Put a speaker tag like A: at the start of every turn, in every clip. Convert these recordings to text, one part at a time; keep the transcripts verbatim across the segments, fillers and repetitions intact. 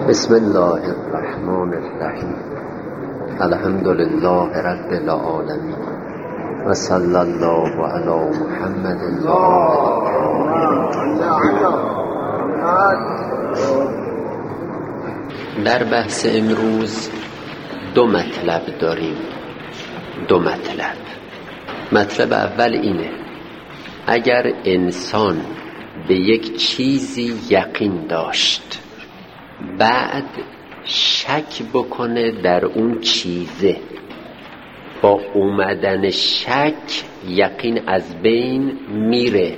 A: بسم الله الرحمن الرحیم. الحمد لله رب العالمین و صلی الله علی محمد و در بحث امروز دو مطلب داریم. دو مطلب. مطلب اول اینه: اگر انسان به یک چیزی یقین داشت بعد شک بکنه در اون چیزه، با اومدن شک یقین از بین میره.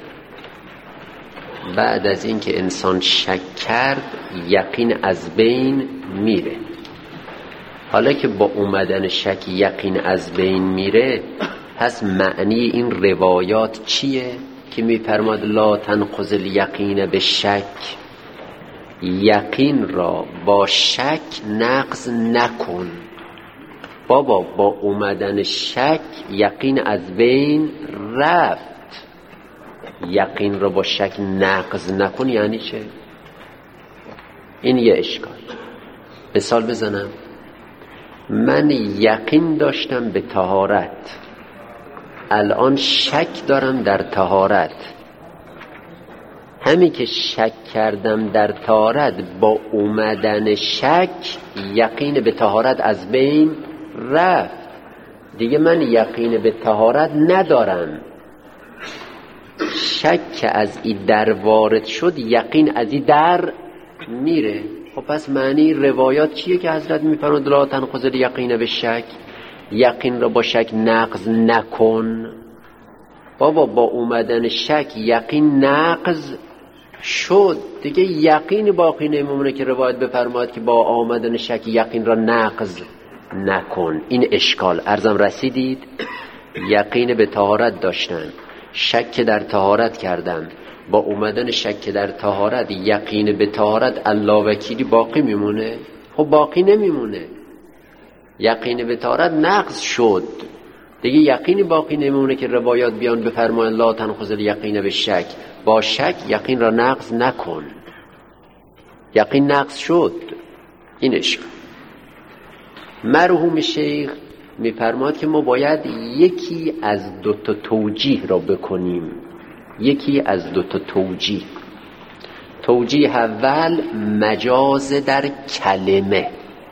A: بعد از اینکه انسان شک کرد یقین از بین میره. حالا که با اومدن شک یقین از بین میره، پس معنی این روایات چیه که میفرماد لا تنقض الیقین به شک؟ یقین را با شک نقض نکن. بابا با اومدن شک یقین از بین رفت. یقین را با شک نقض نکن یعنی چه؟ این یه اشکال. مثال بزنم. من یقین داشتم به طهارت، الان شک دارم در طهارت. همین که شک کردم در طهارت، با اومدن شک یقین به طهارت از بین رفت. دیگه من یقین به طهارت ندارم. شک که از این در وارد شد یقین از این در میره. خب پس معنی روایات چیه که حضرت میفرماد لا تنقض الیقین به شک؟ یقین را با شک نقض نکن. بابا با اومدن شک یقین نقض شد، دیگه یقین باقی نمیمونه که روایت بفرماید که با آمدن شک یقین را نقض نکن. این اشکال. عرضم رسیدید؟ یقین به طهارت داشتن، شک در طهارت کردم، با اومدن شک در طهارت یقین به طهارت الله وکیلی باقی میمونه؟ خب باقی نمیمونه. یقین به طهارت نقض شد، دیگه یقینی باقی نمیمونه که روایات بیان بفرمایند لا تنقض الیقین به شک. با شک یقین را نقض نکن. یقین نقض شد. این اشکال. مرحوم شیخ میفرماد که ما باید یکی از دو تا توجیه را بکنیم. یکی از دو تا توجیه. توجیه اول مجاز در کلمه.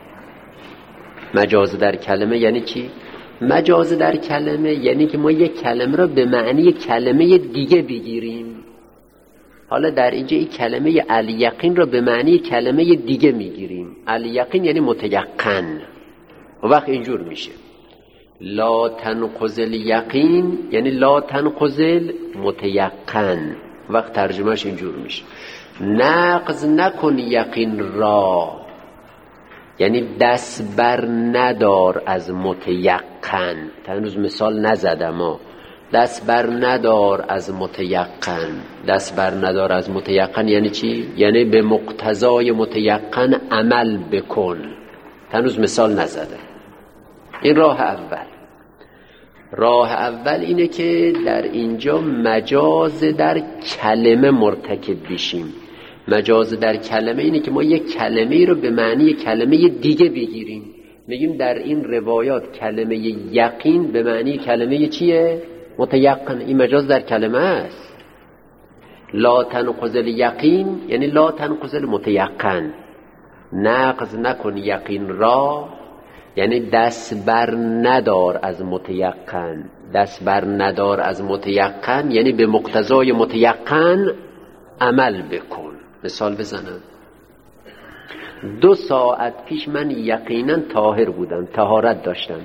A: مجاز در کلمه یعنی چی؟ مجاز در کلمه یعنی که ما یک کلمه را به معنی کلمه دیگه بگیریم. حالا در اینجا این کلمه الیقین را به معنی کلمه دیگه میگیریم. الیقین یعنی متیقن. وقت اینجور میشه لا تنقض الیقین یعنی لا تنقض المتیقن. وقت ترجمهش اینجور میشه نقض نکن یقین را، یعنی دست بر ندار از متیقن. هنوز مثال نزدم ها. دست بر ندار از متیقن. دست بر ندار از متیقن یعنی چی؟ یعنی به مقتضای متیقن عمل بکن. هنوز مثال نزدم. این راه اول. راه اول اینه که در اینجا مجاز در کلمه مرتکب بشیم. مجاز در کلمه اینه که ما یک کلمه رو به معنی کلمه دیگه بگیریم. میگیم در این روایات کلمه یقین به معنی کلمه چیه؟ متیقن. این مجاز در کلمه است. لا تنقض الیقین یعنی لا تنقض المتیقن. نقض نکن یقین را یعنی دست بر ندار از متیقن. دست بر ندار از متیقن یعنی به مقتضای متیقن عمل بکن. مثال بزنم. دو ساعت پیش من یقینا طاهر بودم، طهارت داشتم.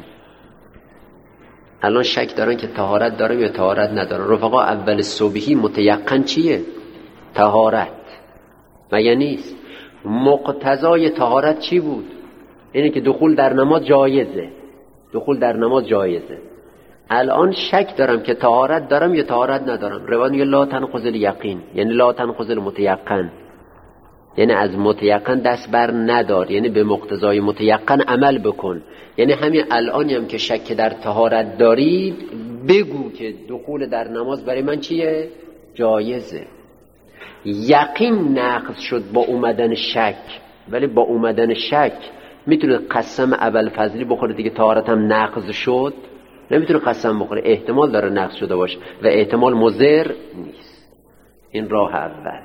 A: الان شک دارن که طهارت دارم یا طهارت ندارم. رفقا اول صبحی متیقن چیه؟ طهارت. مگه نیست؟ مقتضای طهارت چی بود؟ اینه که دخول در نماز جایزه. دخول در نماز جایزه. الان شک دارم که طهارت دارم یا طهارت ندارم. روایت میگه لا تنقض الیقین یعنی لا تنقض المتیقن، یعنی از متیقن دست بر ندار، یعنی به مقتضای متیقن عمل بکن. یعنی همین الانی هم که شک در طهارت دارید بگو که دخول در نماز برای من چیه؟ جایزه. یقین نقض شد با اومدن شک. ولی با اومدن شک میتونه قسم ابوالفضلی بخوره دیگه طهارت هم نقض شد؟ نمیتونه قسم بخوره، احتمال داره نقض شده باشه و احتمال مضر نیست. این راه اول.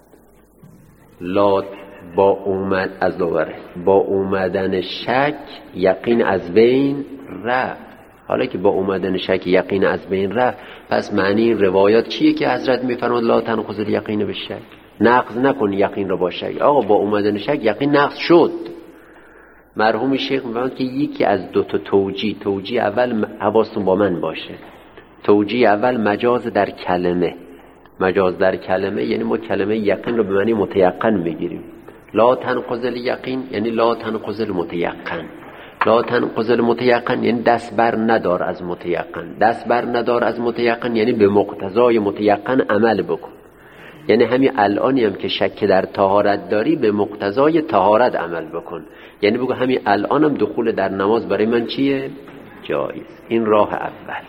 A: لا با اومد از دوباره با اومدن شک یقین از بین رفت. حالا که با اومدن شک یقین از بین رفت، پس معنی این روایات چیه که حضرت میفرماد لا تنقض الیقین بالشک؟ نقض نکن یقین رو با شک. آقا با اومدن شک یقین نقض شد. مرحوم شیخ میفرماد که یکی از دو تا توجیه، توجیه اول حواستون با من باشه، توجیه اول مجاز در کلمه. مجاز در کلمه یعنی ما کلمه یقین رو به معنی متیقن بگیریم. لا تنقض الیقین یعنی لا تنقض المتیقن. لا تنقض المتیقن یعنی دست بر ندار از متیقن. دست بر ندار از متیقن یعنی به مقتضای متیقن عمل بکن. یعنی همین الانی هم که شک در طهارت داری به مقتضای طهارت عمل بکن. یعنی بگو همین الانم دخول در نماز برای من چیه؟ جایز. این راه اول.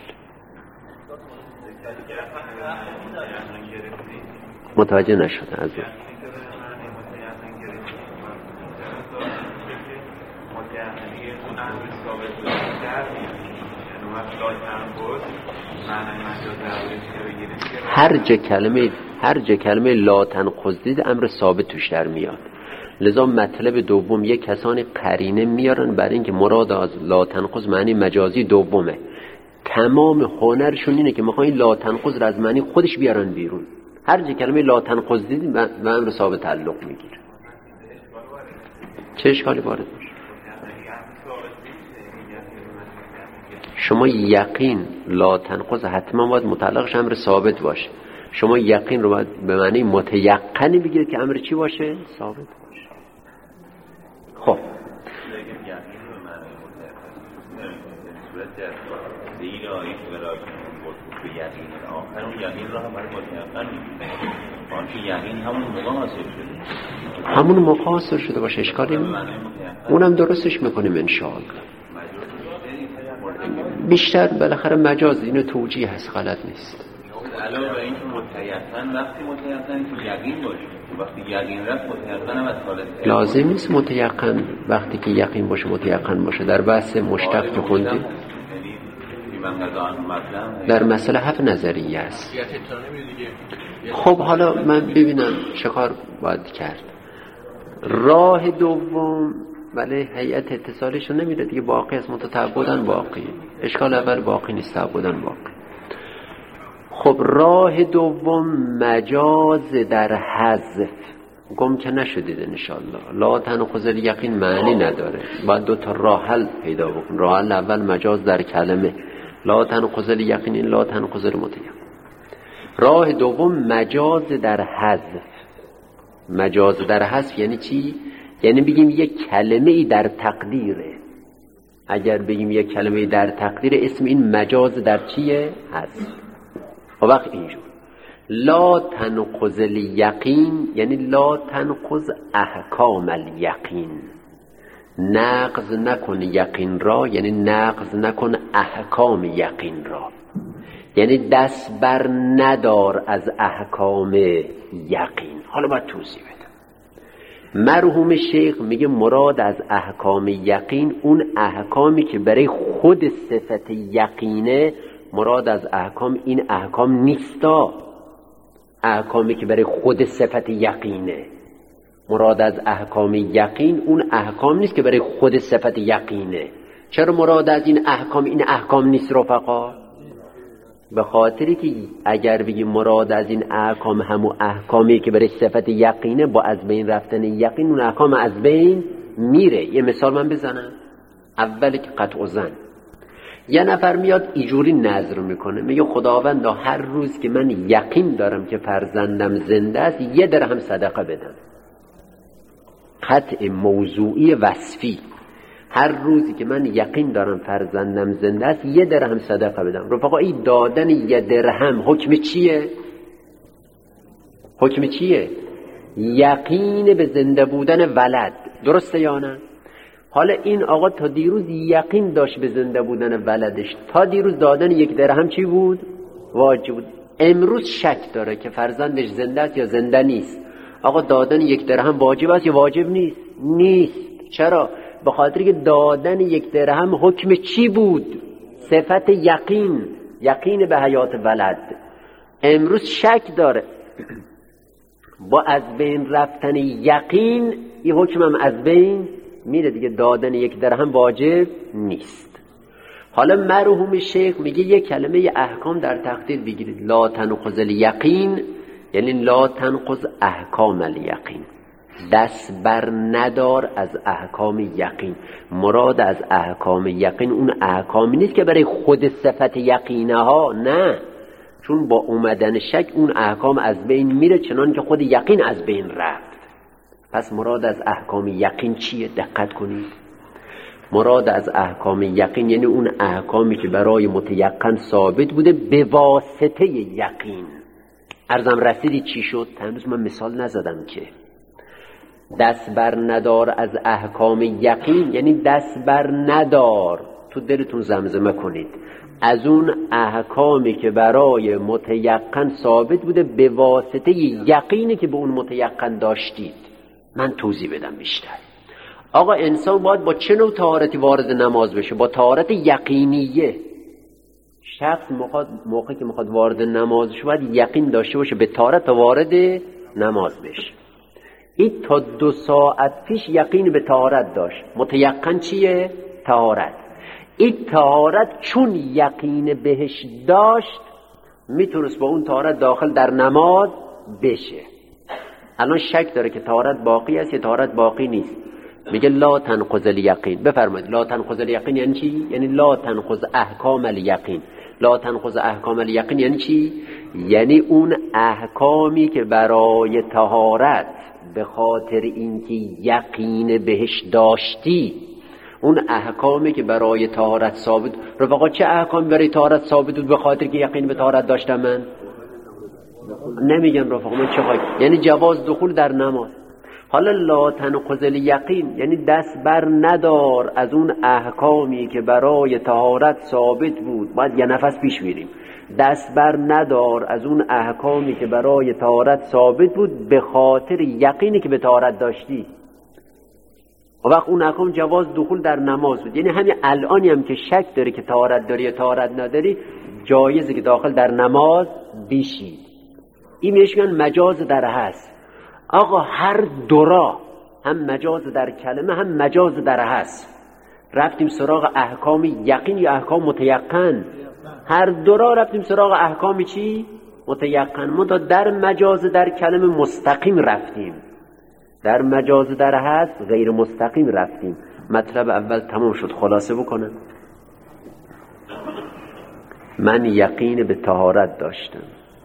A: متوجه نشده از این. هر جا کلمه هر جا کلمه لا تنقض دید امر ثابت توش در میاد. لذا مطلب دوم یک کسانی قرینه میارن برای اینکه مراد از لا تنقض معنی مجازی دومه. تمام هنرشون اینه که میخوان لا تنقض را از معنی خودش بیارن بیرون. هر جا کلمه لا تنقض دید به امر ثابت تعلق میگیره. چه اشکالی وارد میشه؟ شما یقین لا تنقض حتما باید متعلقش امر ثابت باشه. شما یقین رو باید به معنی متیقنی بگیرید که امر چی باشه؟ ثابت باشه. خب همون موقع حاصل شده باشه، اشکالی اونم درستش میکنیم انشاءالله. بیشتر بالاخره مجاز اینو توجیه هست، غلط نیست.
B: علاوه بر اینکه متیقن وقتی متیقن که یقین باشه، وقتی یقین رفت متیقن هم از حالت
A: لازم نیست متیقن وقتی که یقین باشه متیقن باشه. در بحث مشتق که خوندیم در مسئله هفت نظریه است. خب حالا من ببینم چه کار باید کرد. راه دوم ولی هیئت اتصالیشو نمیره دیگه، باقی از متعبدن باقی. اشکال اول باقی نیست، تعبدن باقی. خب راه دوم مجاز در حذف. گم که نشدید انشالله. لا تنقض الیقین معنی نداره، باید دو تا راه حل پیدا بکن. راه حل اول مجاز در کلمه لا تنقض الیقین، لا تنقض المتیقن. راه دوم مجاز در حذف. مجاز در حذف یعنی چی؟ یعنی بگیم یک کلمه ای در تقدیره. اگر بگیم یک کلمه ای در تقدیر، اسم این مجاز در چیه؟ حذف. و وقت اینجور لا تنقض الیقین یعنی لا تنقض احکام الیقین. نقض نکن یقین را یعنی نقض نکن احکام یقین را. یعنی دست بر ندار از احکام یقین. حالا باید توضیح بدم. مرحوم شیخ میگه مراد از احکام یقین اون احکامی که برای خود صفت یقینه. مراد از احکام این احکام نیستا، احکامی که برای خود صفت یقینه. مراد از احکام یقین اون احکام نیست که برای خود صفت یقینه. چرا مراد از این احکام این احکام نیست رفقا؟ به خاطری که اگر بگیم مراد از این احکام همون احکامی که برای صفت یقینه، با از بین رفتن یقین اون احکام از بین میره. یه مثال من بزنم. اولی که قطع زن، یه نفر میاد ایجوری نذر میکنه، میگه خداوندا هر روز که من یقین دارم که فرزندم زنده است یه درهم صدقه بدم. قطع موضوعی وصفی. هر روزی که من یقین دارم فرزندم زنده است یه درهم صدقه بدم. رفقا این دادن یه درهم حکم چیه؟ حکم چیه؟ یقین به زنده بودن ولد. درسته یا نه؟ حالا این آقا تا دیروز یقین داشت به زنده بودن ولدش، تا دیروز دادن یک درهم چی بود؟ واجب بود. امروز شک داره که فرزندش زنده است یا زنده نیست. آقا دادن یک درهم واجب است یا واجب نیست؟ نیست. چرا؟ به خاطر که دادن یک درهم حکم چی بود؟ صفت یقین، یقین به حیات ولد. امروز شک داره، با از بین رفتن یقین این حکم هم از بین میره دیگه، دادن یک درهم واجب نیست. حالا مرحوم شیخ میگه یک کلمه احکام در تقدیر بگیرید، لا تنقض الیقین، یعنی لا تنقض احکام الیقین، دست بر ندار از احکام یقین. مراد از احکام یقین اون احکامی نیست که برای خود صفت یقینه ها، نه، چون با اومدن شک اون احکام از بین میره چنان که خود یقین از بین رفت. پس مراد از احکام یقین چیه؟ دقت کنید. مراد از احکام یقین یعنی اون احکامی که برای متیقن ثابت بوده به واسطه یقین. عرضم رسیدی چی شد؟ هنوز من مثال نزدم که. دست بر ندار از احکام یقین یعنی دست بر ندار، تو دلتون زمزمه کنید، از اون احکامی که برای متیقن ثابت بوده به واسطه یقینی که به اون متیقن داشتید. من توضیح بدم بیشتر. آقا انسان باید با چه نوع طهارتی وارد نماز بشه؟ با طهارت یقینیه. شخص موقعی که میخواد وارد نماز شه باید یقین داشته باشه به طهارت تا وارد نماز بشه. این تا دو ساعت پیش یقین به طهارت داشت. متیقن چیه؟ طهارت. این طهارت چون یقین بهش داشت میتونست با اون طهارت داخل در نماز بشه. الان شک داره که طهارت باقی است یا طهارت باقی نیست. میگه لا تنقض الیقین. بفرمایید لا تنقض الیقین یعنی چی؟ یعنی لا تنقض احکام الیقین. لا تنقض احکام الیقین یعنی چی؟ یعنی اون احکامی که برای طهارت به خاطر اینکه یقین بهش داشتی، اون احکامی که برای طهارت ثابت. رفقا چه احکامی برای طهارت ثابت بود به خاطر که یقین به طهارت داشتم؟ من نمیگم رفقا، من چه خواهی؟ یعنی جواز دخول در نماز. حالا لا تنقض الیقین یعنی دست بر ندار از اون احکامی که برای طهارت ثابت بود. باید یه نفس پیش میریم. دست بر ندار از اون احکامی که برای طهارت ثابت بود به خاطر یقینی که به طهارت داشتی. و وقت اون احکام جواز دخول در نماز بود. یعنی همین الانی هم که شک داری که طهارت داری یا طهارت نداری، جایزه که داخل در نماز بشی. این میشن مجاز در هست. آقا هر دورا، هم مجاز در کلمه هم مجاز در هست. رفتیم سراغ احکام یقین یا احکام متیقن؟ هر دورا رفتیم سراغ احکام چی؟ متیقن. ما در مجاز در کلمه مستقیم رفتیم، در مجاز در هست غیر مستقیم رفتیم. مطلب اول تمام شد. خلاصه بکنم، من یقین به طهارت داشتم،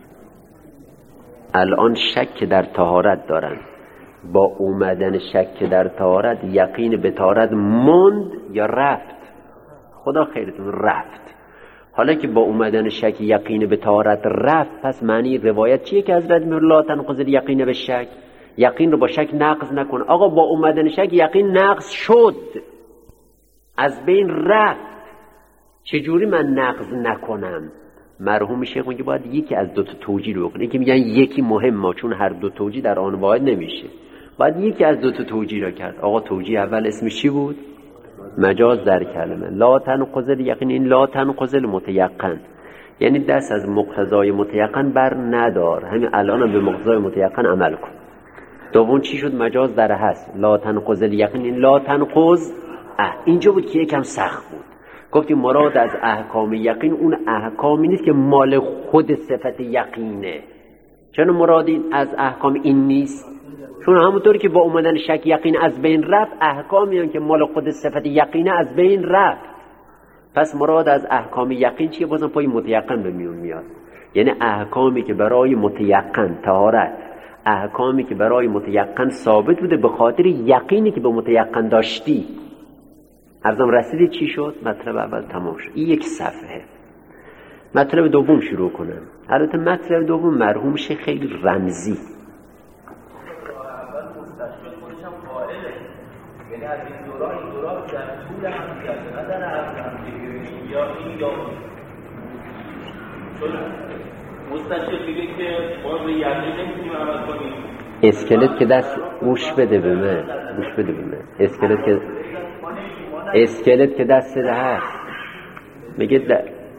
A: الان شک در طهارت دارم. با اومدن شک در طهارت یقین به طهارت موند یا رفت؟ خدا خیرتون رفت. حالا که با اومدن شک یقین به طهارت رفت، پس معنی روایت چیه که حضرت میگه لا تنقض الیقین به شک؟ یقین رو با شک نقض نکن. آقا با اومدن شک یقین نقض شد، از بین رفت، چجوری من نقض نکنم؟ مرحوم شیخ میگه باید یکی از دو تا توجیه رو بکنه. یکی میگن یکی مهمه چون هر دو توجیه در آن واحد نمیشه، باید یکی از دو تا توجیه رو کرد. آقا توجیه اول اسمش چی بود؟ مجاز در کلمه. لا تنقض الیقین، این لا تنقض المتیقن یعنی دست از مقتضای متیقن بر ندار، همین الان به مقتضای متیقن عمل کن. دوم چی شد؟ مجاز در هست. لا تنقض الیقین، این لا تنقض اه. اینجا بود که یکم سخت بود. گفتیم مراد از احکام یقین اون احکامی نیست که مال خود صفت یقینه. چون مراد این از احکام این نیست، چون همونطوری که با اومدن شک یقین از بین رفت، احکامی هم که مال خود صفت یقینه از بین رفت. پس مراد از احکام یقین چیه؟ بازم پای متیقن به میون میاد. یعنی احکامی که برای متیقن طهارت، احکامی که برای متیقن ثابت بوده به خاطر یقینی که به متیقن داشتی. عرضم رسیدی چی شد؟ مطلب اول تمام شد. این یک صفحه. مطلب دوم شروع کنم. البته مطلب دوم مرحوم شیخ خیلی رمزی،
B: اول مستشفی خودش هم قائله، یعنی از این دورا این دورا در طول همزیاده نه در اصلا یا این یا اون. چون مستشفی میگه که ما به یقین نمیتونیم عمل کنیم.
A: اسکلت که دست گوش بده به من، گوش بده به من. اسکلت که اسکلت که دست ده هست میگه در...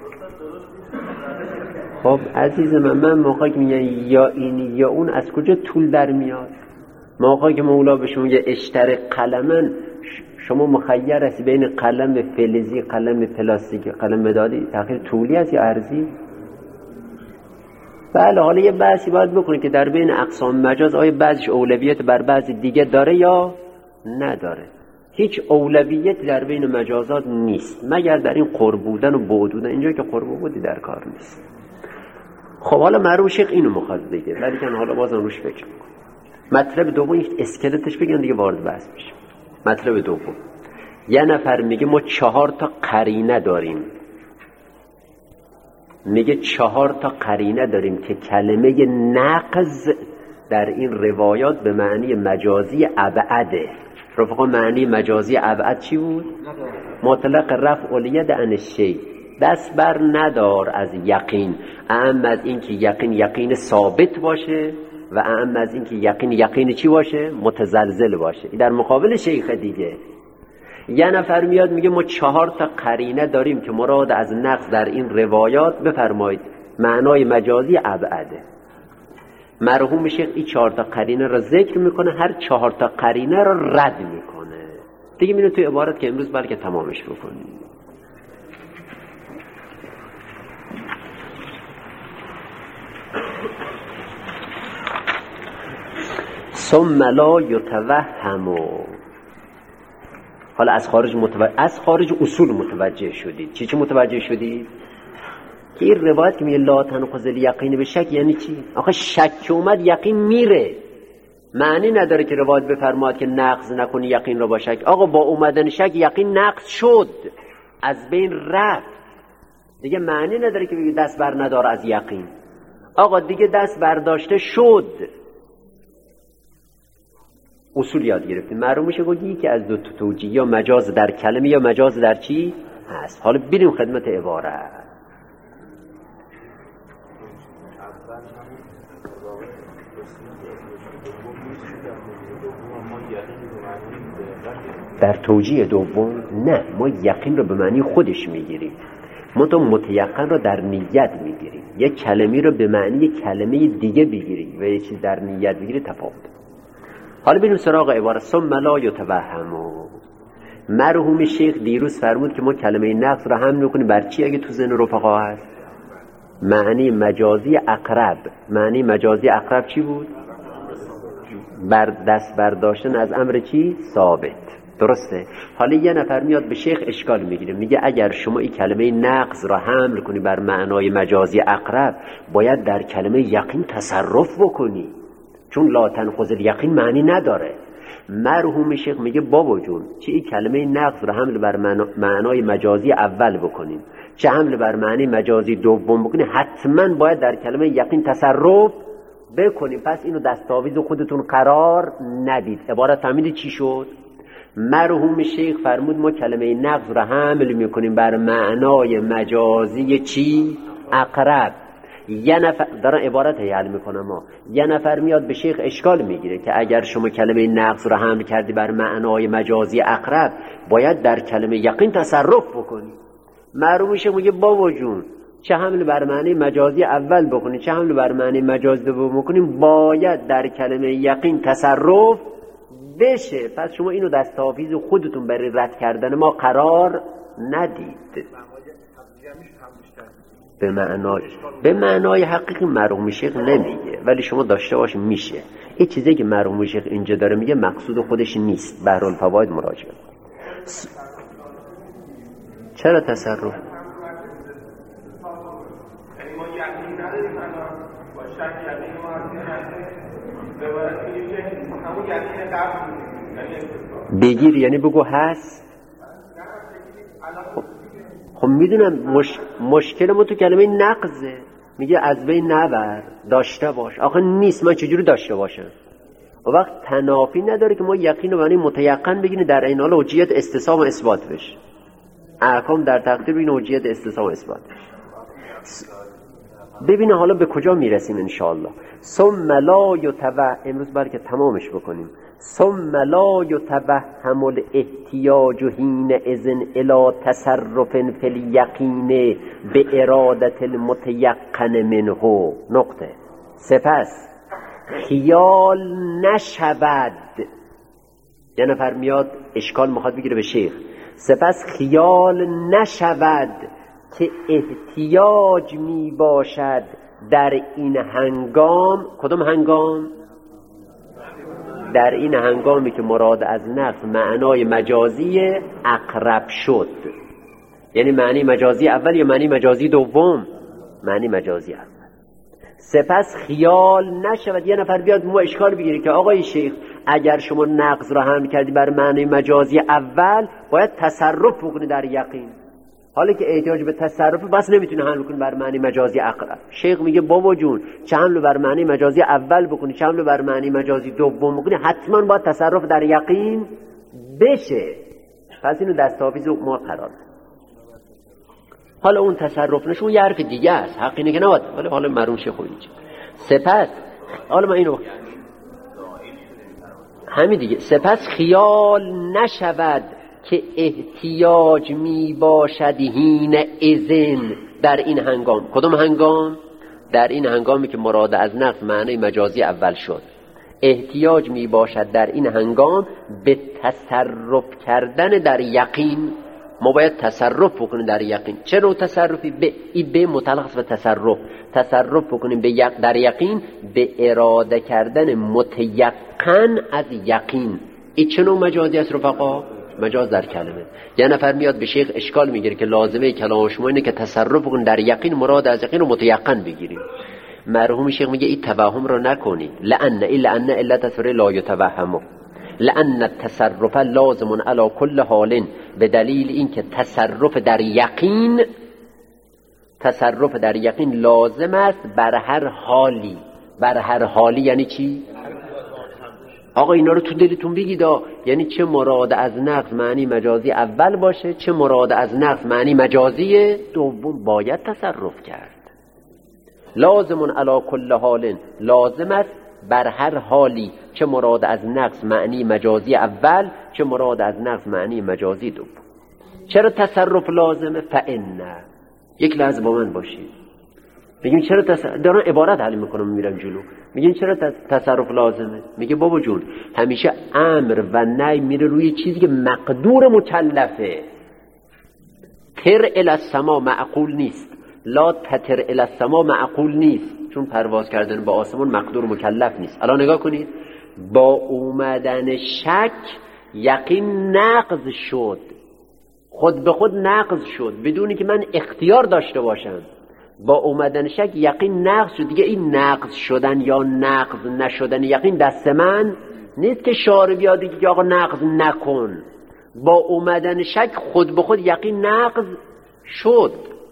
A: خب عزیز من، من موقعی که میگن یا این یا اون، از کجا طول در میاد؟ موقعی که مولا به شما میگه اشتر قلمن، شما مخیر هستی بین قلم فلزی، قلم پلاستیکی، قلم مدادی، تغییر طولی هست یا عرضی؟ بله، حالا یه بحثی باید بکنید که در بین اقسام مجاز آیا بعضیش اولویت بر بعضی دیگه داره یا نداره. هیچ اولویتی در بین مجازات نیست مگر در این قرب بودن و بعد بودن. اینجا که قرب بودی در کار نیست. خب حالا مرحوم شیخ اینو میخواد بگه، ولی که حالا بازم روش فکر میکنم. مطلب دوم اسکلتش بگن دیگه وارد بحث بشیم. مطلب دوم، یه نفر میگه ما چهار تا قرینه داریم، میگه چهار تا قرینه داریم که کلمه نقض در این روایات به معنی مجازی ابعده. رفقا معنی مجازی ابعد چی بود؟ مطلق رفع الید عن الشیء، دست بر ندار از یقین، اهم از این که یقین یقین ثابت باشه و اهم از این که یقین یقین چی باشه؟ متزلزل باشه. در مقابل شیخ دیگه یه نفر میاد میگه ما چهار تا قرینه داریم که مراد از نقض در این روایات بفرمایید معنای مجازی ابعده. مرحوم شیخ این چهار تا قرینه را ذکر میکنه، هر چهار تا قرینه را رد میکنه. دیگه میره توی عبارت که امروز بلکه تمامش بکنیم. ثم لا یتوهم. حالا از خارج متوجه از خارج اصول متوجه شدید. چی چی متوجه شدید؟ که این روایت که میگه لا تنقض الیقین به شک یعنی چی؟ آخه شک اومد یقین میره، معنی نداره که روایت بفرماد که نقض نکنی یقین رو با شک. آقا با اومدن شک یقین نقض شد، از بین رفت، دیگه معنی نداره که بگی دست بر نداره از یقین. آقا دیگه دست برداشته شد. اصول یاد گرفتیم. معلوم میشه گویی که از دو تا توجیه، یا مجاز در کلمه یا مجاز در چی هست. حالا بریم خدمت عبارت. در توجیه دوم نه، ما یقین رو به معنی خودش میگیریم، ما تو متیقن رو در نیت میگیریم. یک کلمه رو به معنی کلمه دیگه بگیریم و یک چیز در نیت بگیریم تفاوت. حالا بریم سراغ عبارت ثم لا یتوهم. مرحوم شیخ دیروز فرمود که ما کلمه نقض رو هم میکنیم بر چی اگه تو ذهن رفقا هست؟ معنی مجازی اقرب. معنی مجازی اقرب چی بود؟ بر دست برداشتن از امر چی؟ ثابت. درسته؟ حالا یه نفر میاد به شیخ اشکال میگیره، میگه اگر شما این کلمه نقض را حمل کنی بر معنای مجازی اقرب، باید در کلمه یقین تصرف بکنی، چون لا تنقض الیقین معنی نداره. مرحوم شیخ میگه بابا جون، چه این کلمه نقض را حمل بر معنای مجازی اول بکنیم، چه حمل بر معنی مجازی دوم بکنیم، حتما باید در کلمه یقین تصرف بکنیم. پس اینو دستاویز خودتون قرار ندید. عبارت فهمیدید چی شد؟ مرحوم شیخ فرمود ما کلمه نقض را حمل میکنیم بر معنای مجازی چی؟ اقرب. یه نفر دارن عبارت حل میکنم ما. یه نفر میاد به شیخ اشکال میگیره که اگر شما کلمه نقض را حمل کردی بر معنای مجازی اقرب، باید در کلمه یقین تصرف بکنی. مرحوم شیخ میگه بابا جون، چه حمل بر معنی مجازی اول بکنی چه حمل بر معنی مجازی دوم بکنیم، باید در کلمه یقین تصرف بشه. پس شما اینو دستاویز خودتون برای رد کردن ما قرار ندید. به معنای به معنای حقیقی مرحوم شیخ نمیگه، ولی شما داشته باش میشه. این چیزی که مرحوم شیخ اینجا داره میگه مقصود خودش نیست. بحرالفواید مراجعه. چرا تصرف؟ بگیر یعنی بگو هست. خب, خب میدونم مش... مشکل ما تو کلمه نقضه. میگه از بین نبر، داشته باش. آخه نیست، من چجوری داشته باشم؟ و وقت تنافی نداره که ما یقین و معنی متیقن بگیم در این حال حجیت استثاب و اثبات بشه. احکام در تقدیر بگیم حجیت استثاب و اثبات بشه. ببینه حالا به کجا میرسیم انشاءالله. ثم لا یتوهم، امروز باید که تمامش بکنیم. ثم لا یتوهم الاحتیاج حین اذن الی تصرف فی الیقین به ارادت المتیقن منه. نقطه. سپس خیال نشود، یه نفر میاد اشکال میخواد بگیره به شیخ، سپس خیال نشود که احتیاج می باشد در این هنگام. کدوم هنگام؟ در این هنگامی که مراد از نقص معنای مجازی اقرب شد. یعنی معنی مجازی اول یا معنی مجازی دوم؟ معنی مجازی اول. سپس خیال نشود، یه نفر بیاد ما اشکال بگیره که آقای شیخ اگر شما نقض را حمل کردی بر معنی مجازی اول باید تصرف بکنی در یقین، حالا که احتیاج به تصرف بس نمیتونه حمل کنی بر معنی مجازی اقرب. شیخ میگه بابا جون چه حمل بر معنی مجازی اول بکنی چه حمل بر معنی مجازی دوم بکنی، حتما باید تصرف در یقین بشه. پس اینو دستاویز ما قرار. حالا اون تصرف نشون یه حرف دیگه است، حق اینه که نباید، ولی حالا مرون شه خودی. سپس حالا من اینو همین دیگه، سپس خیال نشود که احتیاج می باشد حین اذن در این هنگام. کدوم هنگام؟ در این هنگامی که مراد از نقص معنی مجازی اول شد. احتیاج می باشد در این هنگام به تصرف کردن در یقین. ما باید تصرف بکنیم در یقین. چه نوع تصرفی؟ به ای به متعلق به تصرف. تصرف بکنیم به یق... در یقین به اراده کردن متیقن از یقین. این چه نوع مجازی است رفقا؟ مجاز در کلمه. یه نفر میاد به شیخ اشکال میگیره که لازمه کلام شما اینه که تصرف بکنیم در یقین، مراد از یقین رو متیقن بگیریم. مرحوم شیخ میگه این توهم رو نکنید. لأن الا ان الا تصور لا یتوهمه، لأن التصرف لازم علی کل حال، به دلیل اینکه تصرف در یقین تصرف در یقین لازم است بر هر حالی. بر هر حالی یعنی چی؟ آقا اینا رو تو دلتون بگید، یعنی چه مراد از نقص معنی مجازی اول باشه چه مراد از نقص معنی مجازی دوم، باید تصرف کرد. لازم علی کل حال، لازم است بر هر حالی، چه مراد از نقص معنی مجازی اول چه مراد از نقص معنی مجازی دوم. چرا تصرف لازمه؟ فإن، یک لحظه با من باشید. میگیم چرا تصرف، دارم عبارت حل میکنم میرم جلو. میگیم چرا تصرف لازمه؟ میگه بابا جون همیشه امر و نهی میره روی چیزی که مقدور مکلفه. تر الی السما معقول نیست، لا تتر الی السما معقول نیست، چون پرواز کردن با آسمان مقدور مکلف نیست. الان نگاه کنید، با اومدن شک یقین نقض شد، خود به خود نقض شد بدونی که من اختیار داشته باشم. با اومدن شک یقین نقض شد. دیگه این نقض شدن یا نقض نشدن یقین دست من نیست که شارع بیاد بگه که آقا نقض نکن. با اومدن شک خود به خود یقین نقض شد.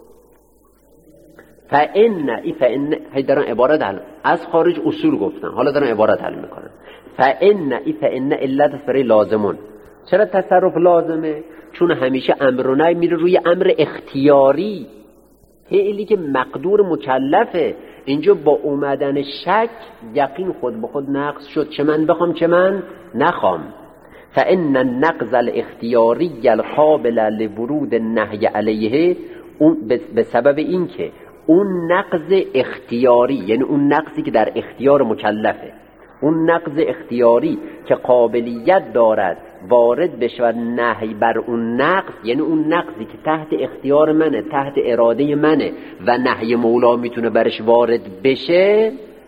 A: فإن ای فإن هی دارن عبارت حل از خارج اصول گفتن، حالا دارن عبارت حل میکنن. فإن ای فإن علت فری لازمون. چرا تصرف لازمه؟ چون همیشه امر و نهی میره روی امر اختیاری، فعلی که مقدور مکلفه. اینجا با اومدن شک یقین خود به خود نقض شد، چه من بخوام چه من نخوام. فإن النقض الاختیاری القابل لورود النهی علیه، اون به سبب این که اون نقض اختیاری، یعنی اون نقضی که در اختیار مکلفه، اون نقض اختیاری که قابلیت دارد وارد بشود نهی بر اون نقض، یعنی اون نقضی که تحت اختیار منه، تحت اراده منه و نهی مولا میتونه برش وارد بشه،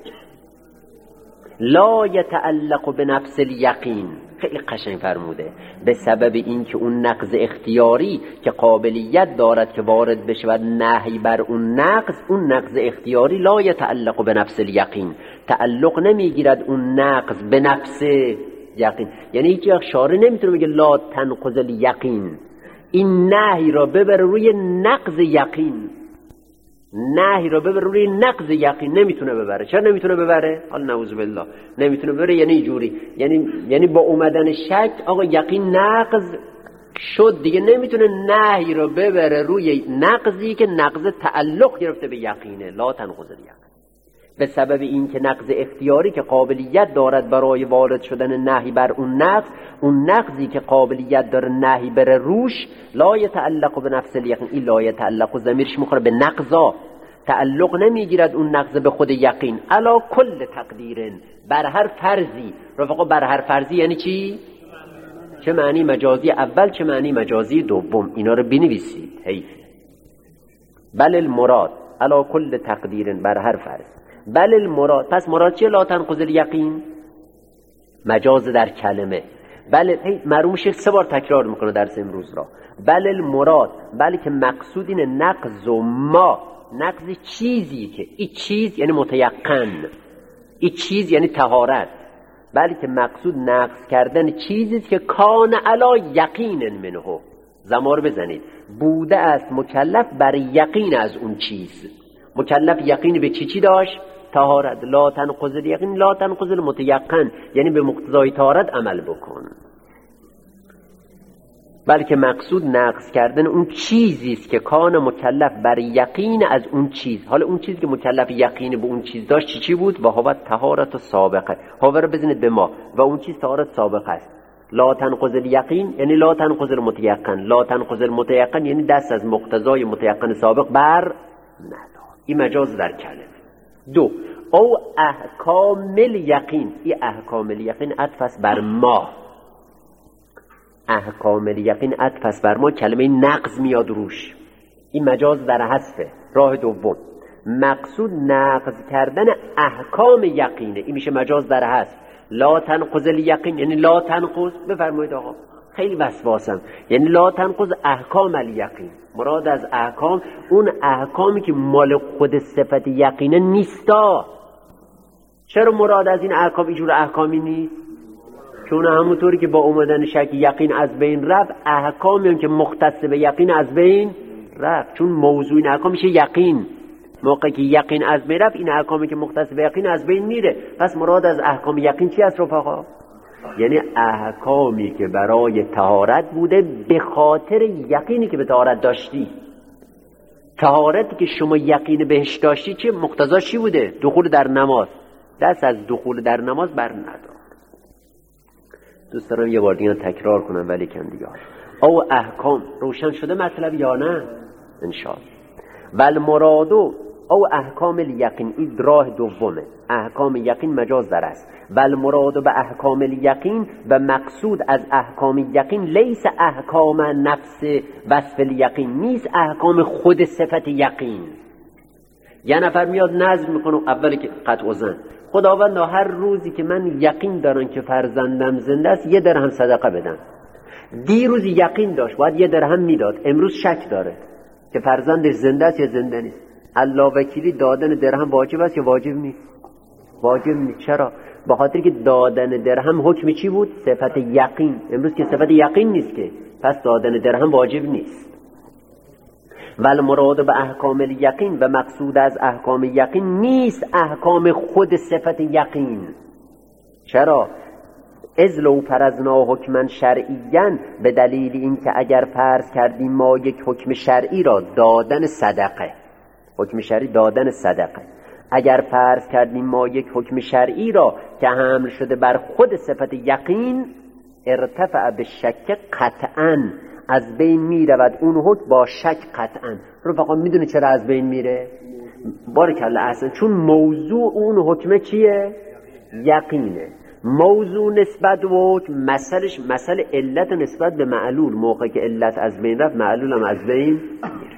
A: لا یتعلق به نفس الیقین. خیلی قشنگ فرموده، به سبب اینکه اون نقض اختیاری که قابلیت دارد که وارد بشود نهی بر اون نقض، اون نقض اختیاری لا یتعلق به نفس الیقین، تعلق نمیگیرد اون نقض به نفس یقین. یعنی هیچ وقت شارع نمیتونه بگه لا تنقض الیقین، این نهی را ببره روی نقض یقین، نهی را ببره روی نقض یقین نمیتونه ببره. چرا نمیتونه ببره؟ حالا نعوذ بالله نمیتونه ببره، یعنی جوری، یعنی یعنی با اومدن شک آقا یقین نقض شد دیگه نمیتونه نهی رو ببره روی نقضی که نقض تعلق گرفته به یقینه. لا تنقض الیقین، به سبب این که نقض اختیاری که قابلیت دارد برای وارد شدن نهی بر اون نقض، اون نقضی که قابلیت داره نهی بره روش، لا یتعلق به نفس الیقین، این لا یتعلق و ضمیرش میخوره به نقضا، تعلق نمیگیرد اون نقض به خود یقین. علا کل تقدیرن، بر هر فرضی. رفقا بر هر فرضی یعنی چی؟ چه معنی مجازی اول، چه معنی مجازی دوم، اینا رو بنویسید حیف. بل المراد علا کل تقدیرن، بر هر فرض. بل المراد، پس مراد چیه؟ لا تنقض الیقین، مجاز در کلمه. بله مرحوم شیخ سه بار تکرار میکنه درس امروز را. بل المراد، بله که مقصود اینه نقض و ما، نقض چیزی که این چیز یعنی متیقن، این چیز یعنی طهارت، بلکه مقصود نقض کردن چیزی که کان علا یقین منه، زمار بزنید، بوده است مکلف بر یقین از اون چیز. مکلف یقین به چی چی داشت؟ طهارت. لا تنقض الیقین، لا تنقض المتیقن، یعنی به مقتضای طهارت عمل بکن. بلکه مقصود نقض کردن اون چیزی است که کان مکلف بر یقین از اون چیز. حالا اون چیزی که مکلف یقین به اون چیز داشت چی چی بود؟ و هو طهارت سابقه، هو رو بزنید به ما، و اون چیز طهارت سابقه است. لا تنقض الیقین یعنی لا تنقض المتیقن، لا تنقض المتیقن یعنی دست از مقتضای متیقن سابق بر ندار. این مجاز در کلمه. دو، او احکام الیقین، این احکام الیقین عطف است بر ما. احکام الیقین عطف است بر ما، کلمه نقض میاد روش، این مجاز در حذفه. راه دوم، مقصود نقض کردن احکام یقینه، این میشه مجاز در حذف. لا تنقض الیقین یعنی لا تنقض، بفرمایید آقا خیلی وسواسم، یعنی لا تنقض احکام الیقین. مراد از احکام اون احکامی که مال خود صفت یقینه نیستا. چرا مراد از این احکام اینجور احکامی نیست؟ چون همونطوری که با اومدن شک یقین از بین رفت، احکامی هم که مختص به یقین از بین رفت، چون موضوع این احکام میشه یقین. موقعی که یقین از بین رفت، این احکامی که مختص به یقین از بین میره. پس مراد از احکام یقین چی است رفقا؟ یعنی احکامی که برای طهارت بوده به خاطر یقینی که به طهارت داشتی. طهارتی که شما یقین بهش داشتی چه مقتضاش چی بوده؟ دخول در نماز. دست از دخول در نماز بر ندار. دوست دارم یه بار دیگه تکرار کنم ولی کم دیگه. او احکام روشن شده مطلب یا نه؟ انشاءالله. ول مرادو او احکام الیقین، این راه دومه. احکام یقین مجاز در است. ول مرادو به احکام الیقین، و مقصود از احکام یقین لیس احکام نفس وصف الیقین، نیست احکام خود صفت یقین. یه نفر میاد نظر میکنه اولی که قطع زن، خداوند هر روزی که من یقین دارم که فرزندم زنده است یه درهم صدقه بدم. دیروز یقین داشت باید یه درهم میداد، امروز شک داره که فرزندش زنده است یا زنده نیست. الله وکیلی دادن درهم واجب است یا واجب نیست؟ واجب نیست. چرا؟ به خاطر که دادن درهم حکم چی بود؟ صفت یقین. امروز که صفت یقین نیست که، پس دادن درهم واجب نیست. ول مراد به احکام الیقین، و مقصود از احکام یقین نیست احکام خود صفت یقین. چرا؟ از لو فرضنا حکما شرعیا، به دلیل اینکه اگر فرض کردیم ما یک حکم شرعی را، دادن صدقه، حکم شرعی دادن صدقه، اگر فرض کردیم ما یک حکم شرعی را که حمل شده بر خود صفت یقین، ارتفع به شک قطعا، از بین می رود اون حکم با شک قطعا. رفقا میدونه چرا از بین میره؟ بارکالله احسن، چون موضوع اون حکم چیه؟ یقینه. موضوع نسبت به حکم، مسئلش مسئله علت نسبت به معلول. موقع که علت از بین رفت معلول هم از بین میره.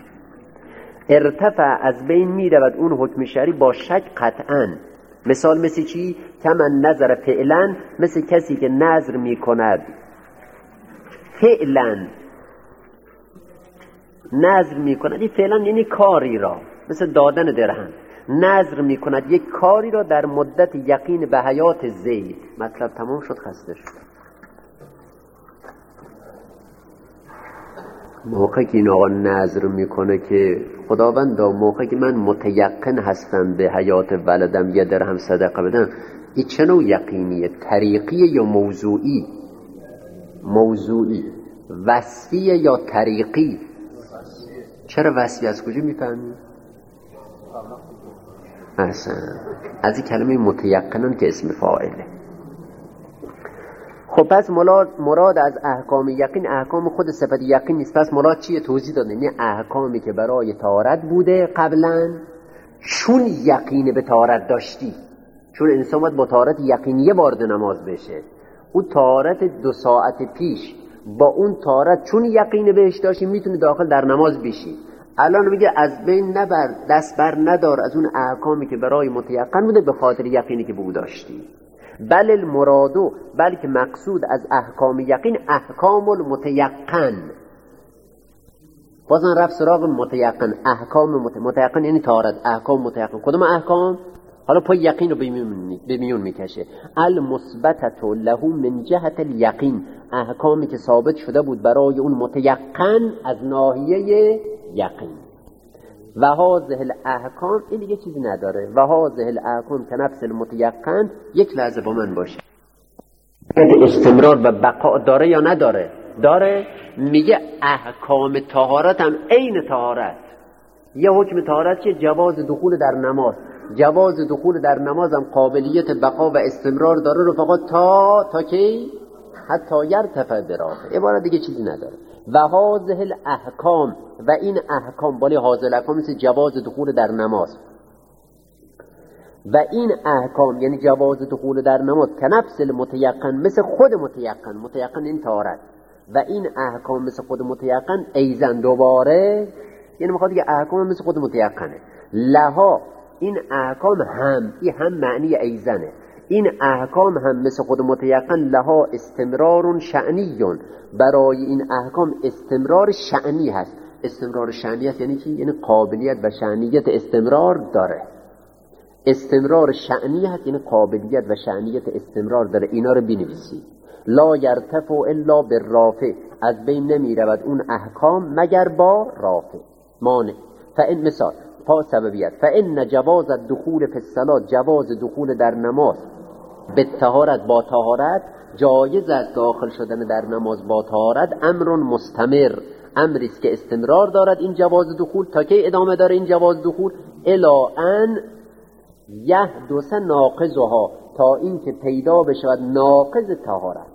A: ارتفع از بین می رود اون حکم شرعی با شک قطعا. مثال مثل چی؟ کمن نظر فعلا، مثل کسی که نظر می کند فعلا، نظر می کند این فعلا یعنی کاری را، مثل دادن درهم، نظر می کند یک کاری را در مدت یقین به حیات زید. مطلب تمام شد، خسته شد. موقعی که این آقا نظر میکنه که خداوندا موقعی که من متیقن هستم به حیات ولدم یه درهم صدقه بدم، این چه نوع یقینیه؟ طریقیه یا موضوعی؟ موضوعی. وصفیه یا طریقی؟ چرا وصفی؟ از کجا میفهمی؟ اصلا از این کلمه متیقنن که اسم فاعله. خب پس مراد از احکام یقین احکام خود صفت یقین نیست. پس مراد چیه؟ توضیح دادیم یه احکامی که برای طهارت بوده قبلا، چون یقین به طهارت داشتی، چون انسان باید با طهارت یقینیه وارد نماز بشه، اون طهارت دو ساعت پیش با اون طهارت چون یقین بهش داشتی میتونی داخل در نماز بشی. الان میگه از بین نبر، دست بر ندار از اون احکامی که برای متیقن بوده به خاطر یقینی که به او داشتی. بل المرادو، بلکه مقصود از احکام یقین احکام المتیقن. بازن رفت سراغ متیقن. احکام مت... متیقن یعنی طهارت. احکام متیقن کدوم احکام؟ حالا پای یقین رو به میون میکشه. المثبتة له من جهت الیقین، احکامی که ثابت شده بود برای اون متیقن از ناحیه یقین. و هذه الاحکام، این دیگه چیزی نداره. و هذه الاحکام که نفس المتیقن، یک لحظه با من باشه، استمرار و بقا داره یا نداره؟ داره. میگه احکام طهارت هم عین طهارت. یه حکم طهارت که جواز دخول در نماز، جواز دخول در نماز هم قابلیت بقا و استمرار داره رو فقط تا تا کی؟ حتی یرتفع برافع. عبارت دیگه چیزی نداره. و هذه الاحکام، و این احکام، بالی هذه الاحکام مثل جواز دخول در نماز، و این احکام یعنی جواز دخول در نماز که نفس المتیقن، مثل خود متیقن. متیقن این طهارت. و این احکام مثل خود متیقن ایزن دوباره، یعنی میخواد که احکام مثل خود متیقنه. لها، این احکام هم، این هم معنی ایزنه، این احکام هم مثل خود متیقن لها استمرار شأنیون، برای این احکام استمرار شأنی هست. استمرار شأنی هست یعنی چی؟ یعنی قابلیت و شأنیت استمرار داره. استمرار شأنی هست یعنی قابلیت و شأنیت استمرار داره. اینا رو بنویسی. لا یرتفع الا بالرافع، از بین نمی رود اون احکام مگر با رافع. مانع. فان مثال پا سببیت، فان جواز الدخول فی الصلاة، جواز دخول در نماز به طهارت، با طهارت، جایز است داخل شدن در نماز با طهارت، امر مستمر، امری است که استمرار دارد این جواز دخول. تا کی ادامه داره این جواز دخول؟ الا ان یحدث ناقضها، تا این که پیدا بشود ناقض طهارت.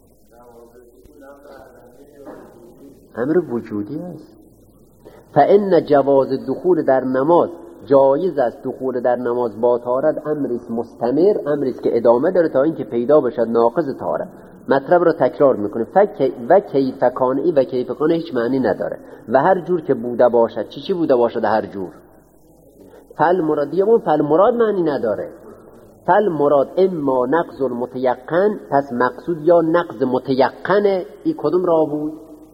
A: امر وجودی است. فان جواز دخول در نماز، جایز است دخول در نماز با طهارت، امری است مستمر، امری است که ادامه داره تا این که پیدا بشود ناقض طهارت. مطلب رو تکرار میکنه. فک و کیف کانعی و کیف کانع هیچ معنی نداره. و هر جور که بوده باشد، چی چی بوده باشد هر جور. فل مرادیمون فل مراد معنی نداره. فل مراد اما نقض المتیقن، پس مقصود یا نقض متیقنه. این کدوم را بود؟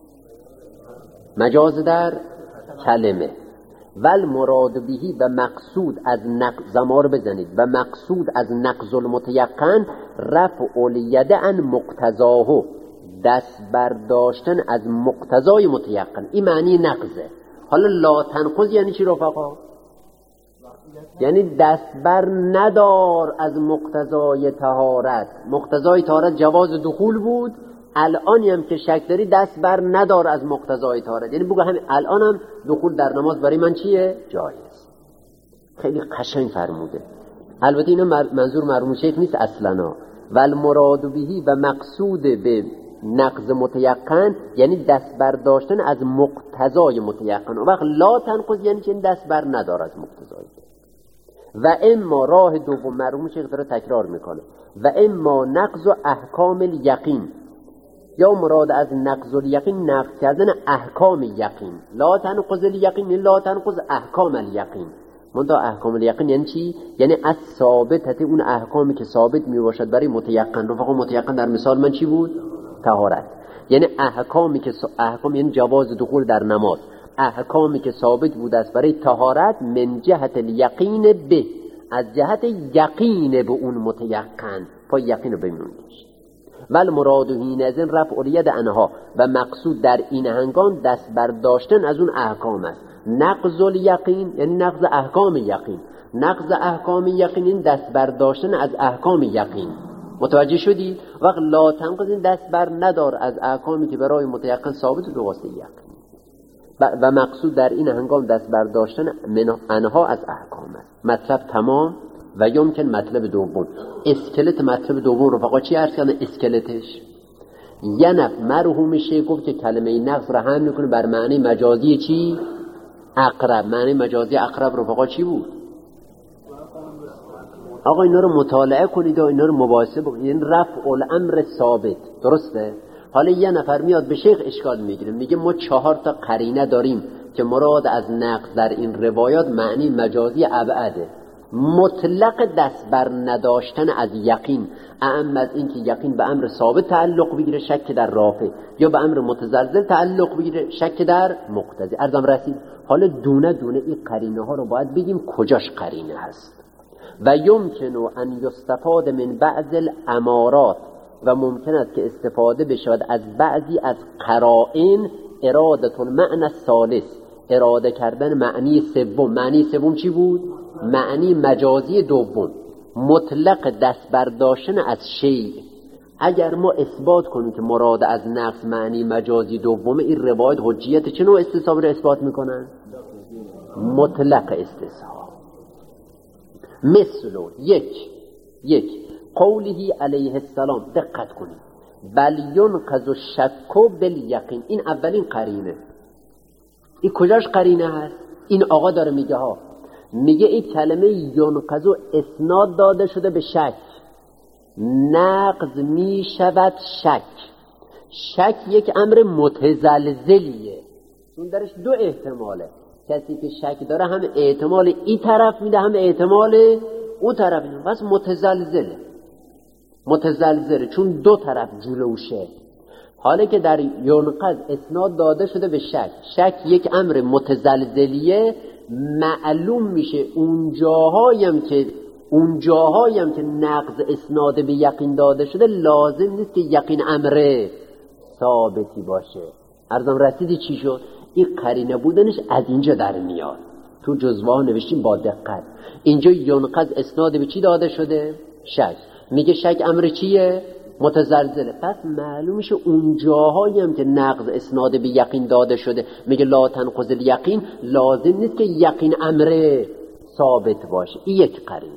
A: مجاز در کلمه. ول مراد بهی، و مقصود از نقض، زمار بزنید، و مقصود از نقض المتیقن رفع الید عن مقتضاه، دست برداشتن از مقتضای متیقن. این معنی نقضه. حالا لا تنقض یعنی چی رفقا؟ یعنی دست بر ندار از مقتضای طهارت. مقتضای طهارت جواز دخول بود، الانی هم که شک داری دست بر ندار از مقتضای طهارت، یعنی بگو همین الان هم دخول در نماز برای من چیه؟ جایز. خیلی قشنگ فرموده. البته اینا منظور مرحوم شیخ نیست اصلا. والمراد بهی، و مقصود به نقض متیقن یعنی دست برداشتن از مقتضای متیقن. و وقت لا تنقض یعنی چه؟ دست بر ندار از مقتضای. و اما راه دوم، مرحوم شیخ داره تکرار میکنه، و اما نقض احکام الیقین، یا مراد از نقض الیقین نقض کردن احکام یقین. لا تنقض الیقین لا تنقض احکام الیقین. منتها احکام الیقین یعنی چی؟ یعنی از ثابتت اون احکامی که ثابت می باشد برای متیقن. رفقا متیقن در مثال من چی بود؟ طهارت. یعنی احکامی که احکام یعنی جواز دخول در نماز، احکامی که ثابت بود است برای طهارت، من جهت الیقین به، از جهت یقین به اون متیقن. پای یقین رو بمونیش. ول مراد حینئذ رفع الید عنها، و مقصود در این هنگام دست برداشتن از اون احکام است. نقض الیقین یعنی نقض احکام یقین. نقض احکام یقین یعنی دست برداشتن از احکام یقین. متوجه شدید؟ وقت لا تنقض این دست بر ندار از احکامی که برای متیقن ثابت به واسطه یقین و مقصود در این هنگام دست برداشتن انها از احکام است. مطلب تمام. و یمکن مطلب دوم، اسکلت مطلب دوم رفقا چی عرض کردن؟ اسکلتش یه نفر مرحوم میشه گفت که کلمه نقص را هم میکنه بر معنی مجازی چی؟ اقرب. معنی مجازی اقرب رفقا چی بود؟ آقا اینا رو مطالعه کنید و اینا رو مباحثه بکنید. این رفع الامر ثابت، درسته؟ حالا یه نفر میاد به شیخ اشکال میگیره، میگه ما چهار تا قرینه داریم که مراد از نقص در این روایات معنی مجازی ابعده. مطلق دست بر نداشتن از یقین، اعم از این که یقین به امر ثابت تعلق بگیره شک در رافع، یا به امر متزلزل تعلق بگیره شک در مقتضی. عرضم رسید. حالا دونه دونه این قرینه ها رو باید بگیم کجاش قرینه هست. و یمکن ان یستفاد من بعض الامارات، و ممکن است که استفاده بشود از بعضی از قرائن اراده المعنی الثالث، اراده کردن معنی سوم. معنی سوم چی بود؟ معنی مجازی دوم، مطلق دست برداشتن از شیء. اگر ما اثبات کنیم که مراد از نقص معنی مجازی دوم، این روایت حجیت چه نوع استصحاب رو اثبات میکنن؟ مطلق استصحاب. مثل یک یک قوله علیه السلام، دقت کنید، بل ینقض الشک بالیقین. این اولین قرینه. این کجاش قرینه هست؟ این آقا داره میگه ها، میگه این کلمه ینقض اسناد داده شده به شک. نقض میشود شک. شک یک امر متزلزلیه، اون درش دو احتماله. کسی که شک داره هم احتمال این طرف میده هم احتمال اون طرف میده، بس متزلزله. متزلزله چون دو طرف جلوشه. حالا که در ینقض اسناد داده شده به شک، شک یک امر متزلزلیه، معلوم میشه اون جاهایم که اون جاهایم که نقض اسناد به یقین داده شده لازم نیست که یقین امره ثابتی باشه. عرضم رسیدی چی شد؟ این قرینه بودنش از اینجا در میاد. تو جزوه نوشتیم با دقت. اینجا ینقض اسناد به چی داده شده؟ شک. میگه شک امر چیه؟ متزلزله. پس معلوم میشه اون جاهایی هم که نقض اسناد به یقین داده شده، میگه لا تنقض الیقین، لازم نیست که یقین امر ثابت باشه. این یک قرینه.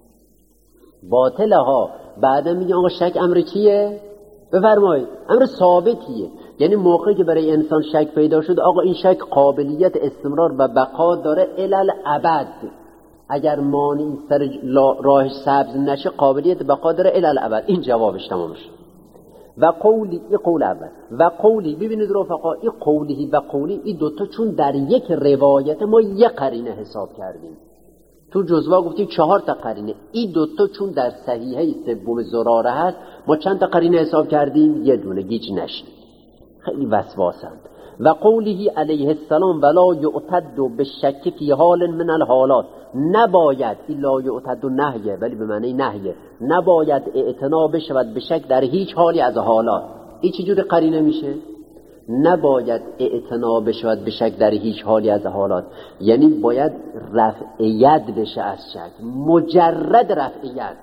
A: باطله ها بعدا میگه آقا شک امر چیه؟ بفرمایید امر ثابتیه. یعنی موقعی که برای انسان شک پیدا شد، آقا این شک قابلیت استمرار و بقا داره الی الابد. اگر مانی سر راهش سبز نشه قابلیت بقا داره الی الابد. این جوابش تمام شد. و قولی، این قول اول. و قولی، ببینید رفقا، این قولی و قولی این دوتا چون در یک روایت ما یک قرینه حساب کردیم. تو جزوا گفتیم چهار تا قرینه. این دوتا چون در صحیحه سوم زراره هست، ما چند تا قرینه حساب کردیم؟ یه دونه. گیج نشید، خیلی وسواسند. و قوله علیه السلام ولا یعتد بالشک فی حال من الحالات، نباید، این لا یعتد نهیه ولی به معنی نهیه، نباید اعتنا بشود به شک در هیچ حالی از حالات. این چجور قرینه میشه؟ نباید اعتنا بشود به شک در هیچ حالی از حالات، یعنی باید رفع ید بشه از شک. مجرد رفع ید،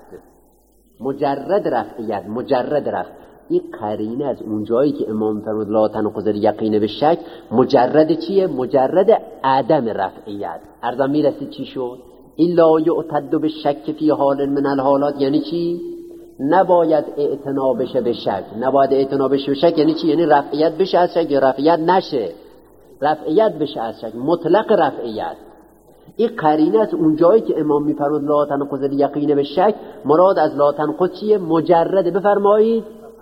A: مجرد رفع ید، مجرد رفع. این قرینه از اون جایی که امام فرمود لا تنقض الیقین به شک، مجرد چیه؟ مجرد عدم رفع ید. عرضم میرسید چی شد؟ این لا یعتد به شک فی حال من الحالات یعنی چی؟ نباید اعتنا بشه به شک. نباید اعتنا بشه به شک یعنی چی؟ یعنی رفع ید بشه از شک یا رفع ید نشه؟ رفع ید بشه از شک، مطلق رفع ید. این قرینه از اون جایی که امام میفرمود لا تنقض الیقین به شک، مراد از لا تنقض چیه؟ مجرد، بفرمایید،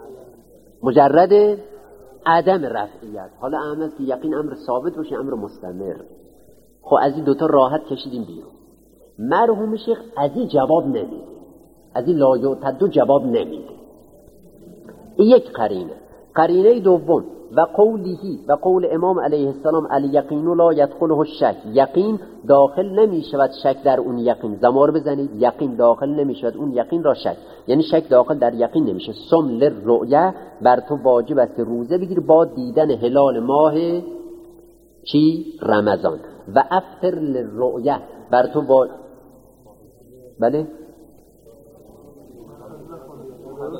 A: مجرد عدم رفعیت. حالا اهم است که یقین امر ثابت باشه، امر مستمر. خب از این دوتا راحت کشیدیم بیرون. مرحوم شیخ از این جواب نمیده، از این لا یعتد جواب نمیده. این یک قرینه. قرینه دوم و قولیه، و قول امام علیه السلام الیقین لا یدخله الشک، یقین داخل نمی شود شک در اون یقین. زمار بزنید، یقین داخل نمی شود اون یقین را شک، یعنی شک داخل در یقین نمیشه. صم للرؤیه، بر تو واجب است که روزه بگیر با دیدن هلال ماه چی؟ رمضان. و افطر للرؤیه، بر تو با بله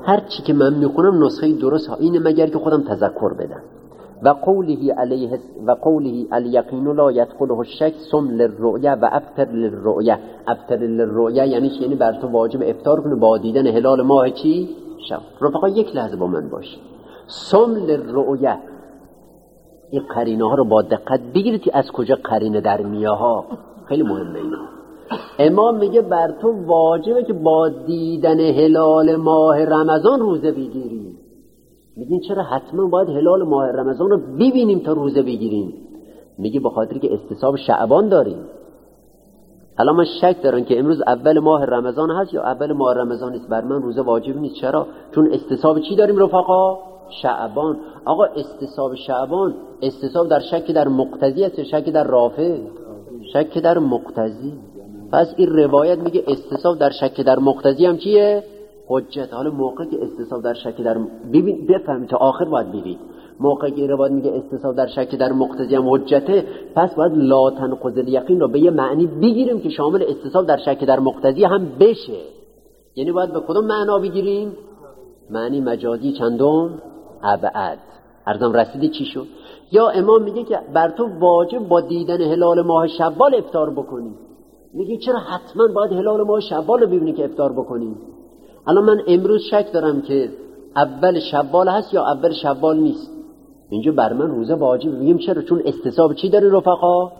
A: هر چی که من میخونم نسخه درست ها اینه مگر که خودم تذکر بدم. و قوله علیه و قوله الیقین لا یدخله الشک صم للرؤیا و افطر للرؤیا. افطر للرؤیا یعنی چی؟ یعنی بر تو واجب افطار کنی با دیدن هلال ماه چی؟ شب. رفقا یک لحظه با من باش. صم للرؤیا، این قرینه ها رو با دقت بگیرید که از کجا قرینه در میاه ها، خیلی مهمه اینا. امام میگه بر تو واجبه که با دیدن هلال ماه رمضان روزه بگیری. میگین چرا حتما باید هلال ماه رمضان رو ببینیم تا روزه بگیریم؟ میگه به خاطر که استصحاب شعبان داریم. الان من شک دارم که امروز اول ماه رمضان هست یا اول ماه رمضان نیست، بر من روزه واجب نیست. چرا؟ چون استصحاب چی داریم رفقا؟ شعبان. آقا استصحاب شعبان، استصحاب در شک در مقتضی است، شک در رافع؟ شک در مقتضی. پس این روایت میگه استصحاب در شک در مقتضی هم چیه؟ حجت. حالا موقعی که استصحاب در شک در ببین بفهمید تا آخر باید ببینید. موقعی که روایت میگه استصحاب در شک در مقتضی هم حجته، پس باید لا تنقض الیقین رو به یه معنی بگیریم که شامل استصحاب در شک در مقتضی هم بشه. یعنی باید به کدوم معنا بگیریم؟ معنی مجازی چندم؟ ابعد. عرضم رسیده چی شد؟ یا امام میگه که بر تو واجب با دیدن هلال ماه شوال افطار بکنی. میگه چرا حتما باید هلال ماه شوال رو ببینی که افطار بکنی؟ الان من امروز شک دارم که اول شوال هست یا اول شوال نیست، اینجا بر من روزه واجب. میگیم چرا؟ چون استصحاب چی داره رفقا؟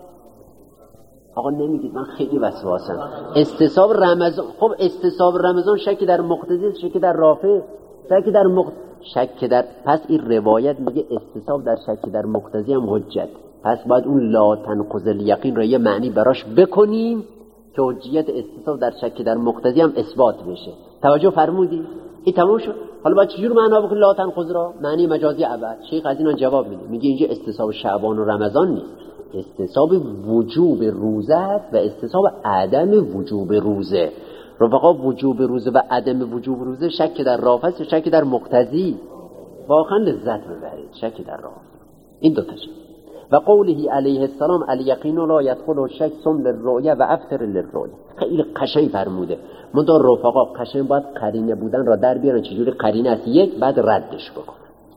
A: آقا نمیگید، من خیلی وسواسم. استصحاب رمضان. خب استصحاب رمضان شک در مقتضی، شک در رافع، شک در مقت... شک در پس این روایت میگه استصحاب در شک در مقتضی هم حجت. پس باید اون لا تنقض الیقین رو یه معنی براش بکنیم که حجیت استصحاب در شک در مقتضی هم اثبات بشه. توجه فرمودی؟ این تمام شد. حالا باید چجور معنا بکنی لا تنقض را؟ معنی مجازی ابد. شیخ از اینا جواب میده، میگه اینجا استصحاب شعبان و رمضان نیست، استصحاب وجوب روزه است و استصحاب عدم وجوب روزه. رفقا وجوب روزه و عدم وجوب روزه شک در رافع است، شک در مقتضی. واقعا لذت ببرید. شک در رافع. این دو تا شد. و قوله علیه السلام الیقین لا یدخله الشک صم للرؤیا و افطر للرؤیا. خیلی قشنگ فرموده. من دار رفقا قشنگ باید قرینه بودن را در بیارن. چجوری قرینه است؟ یک بعد ردش بکن.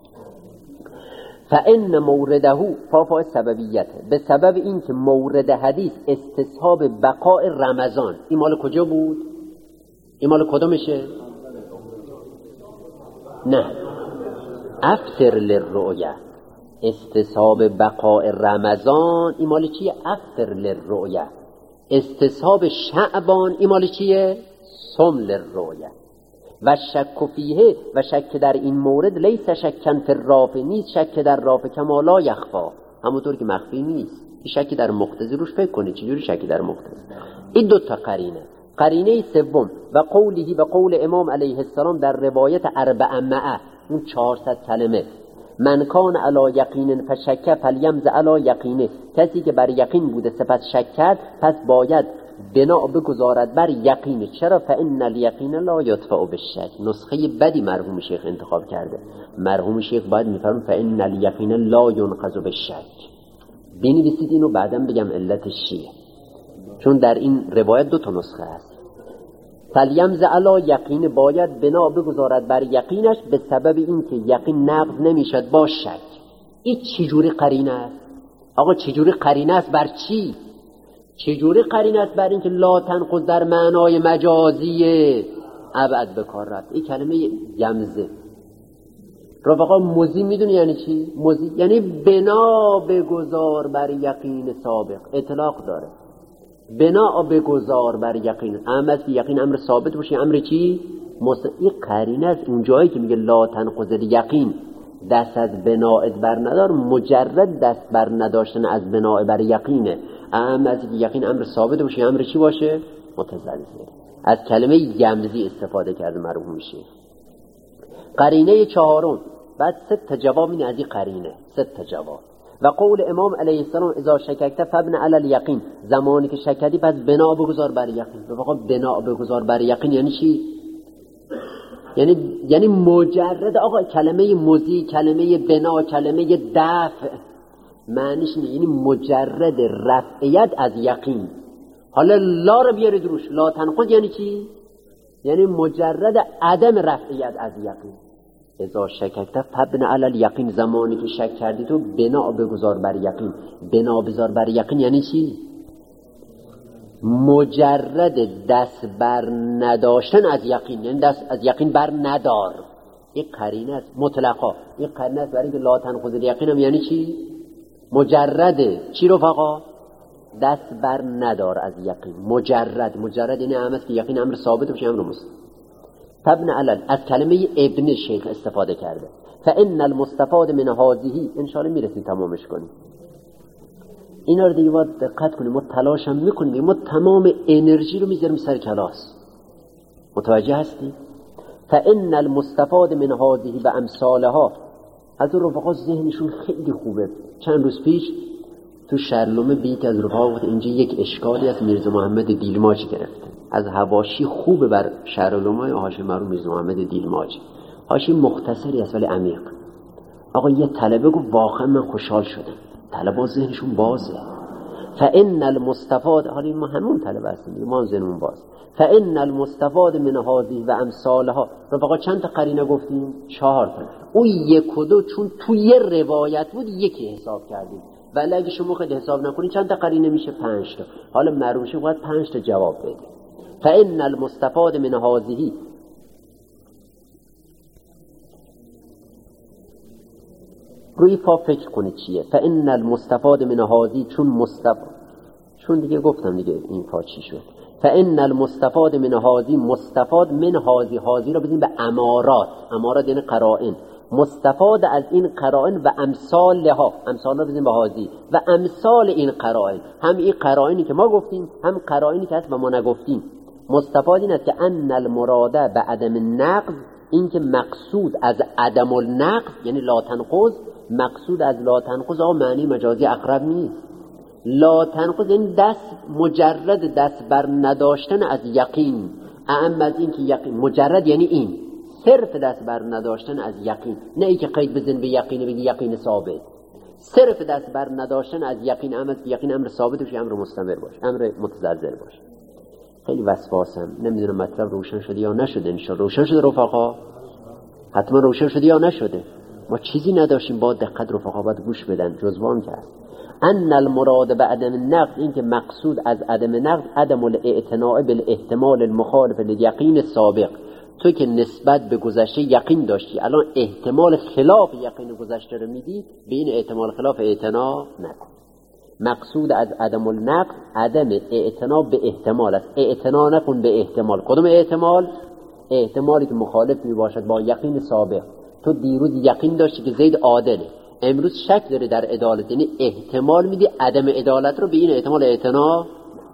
A: فان مورده فافا سببیت، به سبب این که مورد حدیث استصحاب بقاء رمضان. این مال کجا بود؟ این مال کدومشه؟ نه، افطر للرؤیا. استصحاب بقاء رمضان این مال چیه؟ افطر للرؤیا. استصحاب شعبان این مال چیه؟ صم للرؤیا. و شک فیه، و شک در این مورد لیس شکن فی الرافع، نیست شک در رافع کما لا یخفا، همونطور که مخفی نیست. این شک در مقتضی روش فکر کنید. چجوری شک در مقتضی؟ این دو تا قرینه. قرینه سوم و قوله و قول امام علیه السلام در روایت اربع مئه، اون چهارصد کلمه، من کان علی یقین فشک فلیمز علی یقینه، کسی که بر یقین بوده سپس شک کرد پس باید بنا بگذارد بر یقینه. چرا؟ فان الیقین لا یطفأ بالشک. نسخه بدی مرحوم شیخ انتخاب کرده. مرحوم شیخ باید میفرم فان الیقین لا ینقض بالشک. بنویسید اینو بعداً بگم علتش چیه، چون در این روایت دو تا نسخه هست. فلیمز علی یقین، باید بنا بگذارد بر یقینش به سبب این که یقین نقض نمیشد با شک. این چجوری قرینه است؟ آقا چجوری قرینه است بر چی؟ چجوری قرینه است بر این که لا تنقض در معنای مجازیه ابعد به کار رفت. این کلمه یمزه رفقا مزی میدونی یعنی چی؟ مزی یعنی بنا بگذار بر یقین سابق. اطلاق داره. بنا بگذار بر یقین، اما که یقین امر ثابت باشه. امر چی؟ این قرینه است. اون جایی که میگه لا تنقض الیقین، دست از بناء بر ندار، مجرد دست بر نداشتن از بناء بر یقینه. اما از که یقین امر ثابت باشه، امر چی باشه؟ متزلزل. از کلمه یمزی استفاده کرده مرحوم میشه. قرینه چهارم، بعد سه تا جواب این از این قرینه، سه تا جواب. و قول امام علیه السلام اذا شککت فابن علی الیقین، زمانی که شکدی پس بنا بگذار بر یقین. واقعا بنا بگذار بر یقین یعنی چی؟ یعنی یعنی مجرد آقا کلمه مزی، کلمه بنا، کلمه دفع معنیش نه، یعنی مجرد رفعیت از یقین. حالا لا رو بیارید روش. لا تنقض یعنی چی؟ یعنی مجرد عدم رفعیت از یقین. اذا شککت فبن علی الیقین، زمانی که شک کردی تو بنا بگذار بر یقین. بنا بذار بر یقین یعنی چی؟ مجرد دست بر نداشتن از یقین، یعنی دست از یقین بر ندار. این قرینه است مطلقا. این قرینه است برای اینکه لا تنقض الیقین هم یعنی چی؟ مجرده چی رفقا؟ دست بر ندار از یقین. مجرد مجرد یعنی هم است که یقین امر ثابت بشه، امر مستقیم. ابن علل از کلمه ابن شیخ استفاده کرده. فان المستفاد من هذه، ان شاء الله میرسیم تمامش کنیم. اینا رو دیگه باید دقت کنیم. ما تلاش هم میکنیم، ما تمام انرژی رو میذاریم سر کلاس. متوجه هستی؟ فان المستفاد من هذه و امثالها. از اون رفقا ذهنشون خیلی خوبه. چند روز پیش تو شرلومه بیت از رفقا گفت اینجا یک اشکالی از میرزا محمد دیلماج گرفته. از حواشی خوبه بر شرلومه حاشیه مرحوم میرزا محمد دیلماج. حاشیه مختصری است ولی عمیق. آقا یه طلبه گفت واقعا من خوشحال شدم. طلبه ذهنشون بازه. فان المستفاد، حالا ما همون طلبه هستیم، ما ذهنمون باز. فان المستفاد من هذه و امثالها. رفقا چند تا قرینه گفتیم؟ چهار تا. اون یک و دو چون تو یه روایت بود یکی حساب کردیم، ولی اگه شما خیلی حساب نکنید چند تا قرینه میشه؟ پنج تا. حالا معلوم شه باید پنج تا جواب بده. فان المستفاد من هذه، روی پا فکر کنید چیه. فان المستفاد من هذه، چون مستفاد، چون دیگه گفتم دیگه این پا چی شد. فان المستفاد من هذه، مستفاد من هذه، هذه رو بزنیم به امارات. امارات یعنی قرائن. مستفاد از این قرائن و امثالها، امثال رو بزنیم به هذه و امثال این قرائن. هم این قرائنی که ما گفتیم، هم قرائنی که هست و ما نگفتیم. مستفاد این است که ان المراده به عدم النقض، این که مقصود از عدم النقض یعنی لا تنقض، مقصود از لا تنقض آقا معنی مجازی اقرب نیست. لا تنقض یعنی دست، مجرد دست بر نداشتن از یقین. اعم از این که یقین مجرد یعنی این صرف دست بر نداشتن از یقین، نه ای که قید بزن به یقین بگی یقین ثابت. صرف دست بر نداشتن از یقین، اعم از یقین امر ثابت باشه، امر مستمر باشه، امر متزلزل باشه. خیلی وسواسم، نمیدونم مطلب روشن شده یا نشده. انشاءالله روشن شده رفقا، حتما روشن شده یا نشده. ما چیزی نداشتیم، با دقت رفقا باید گوش بدن، جزوام که هست. ان المراد بعدم النقض، این که مقصود از عدم نقض عدم الاعتناء بالاحتمال المخالف للیقین السابق. تو که نسبت به گذشته یقین داشتی، الان احتمال خلاف یقین گذشته رو میدی، به این احتمال خلاف اعتنا نکن. مقصود از عدم النقض عدم اعتنا به احتمال است. اعتنا نکن به احتمال. کدوم احتمال؟ احتمالی که مخالف می باشد با یقین سابق. تو دیروز یقین داشتی که زید عادله، امروز شک داره در عدالت، یعنی احتمال میدی عدم عدالت رو به این احتمال اعتنا.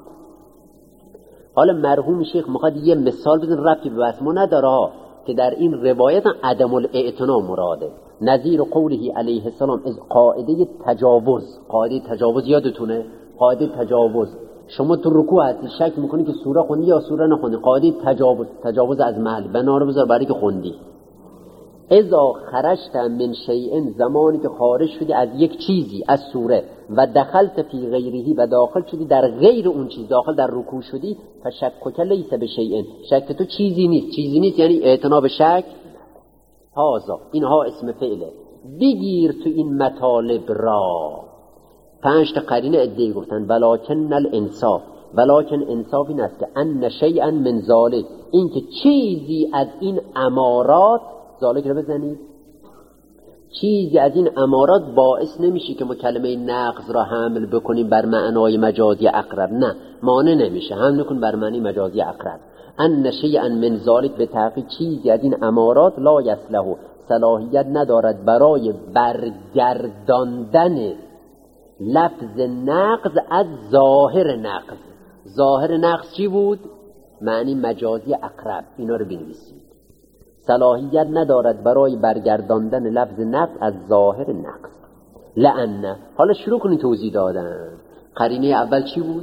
A: حالا مرحوم شیخ میخواد یه مثال بزن ربطی به بحث ما نداره که در این روایت عدم الاعتنا مراده. نظیر قوله علیه السلام از قاعده تجاوز. قاعده تجاوز یادتونه؟ قاعده تجاوز شما تو رکوع هستی شک میکنی که سوره خوندی یا سوره نخوندی، قاعده تجاوز، تجاوز از محل بنا رو بذار برای که خوندی. اذا خرجت من شیء، زمانی که خارج شدی از یک چیزی، از سوره، و دخلت فی غیره، و داخل شدی در غیر اون چیز، داخل در رکوع شدی، فشکک لیس بشیء، شک تو چیزی نیست. چیزی نیست یعنی اعتنا به شک. هازا، اینها اسم فعله. بگیر تو این مطالب را. پنج تا قرینه ادعی گفتن. ولکن الانصاف، ولکن انصاف این است که ان شیئا من ذالک، این که چیزی از این امارات، ذالک رو بزنید، چیزی از این امارات باعث نمیشه که ما کلمه نقض را حمل بکنیم بر معنای مجازی اقرب. نه، مانع نمیشه، حمل کن بر معنی مجازی اقرب. ان شیئا من ذالک، به تحقیق چیزی از این امارات، لا یصلح، صلاحیت ندارد برای برگرداندن لفظ نقض از ظاهر نقض. ظاهر نقض چی بود؟ معنی مجازی اقرب. اینا رو بنویسید. صلاحیت ندارد برای برگرداندن لفظ نقض از ظاهر نقض. لأن، حالا شروع کنید توضیح دادن. قرینه اول چی بود؟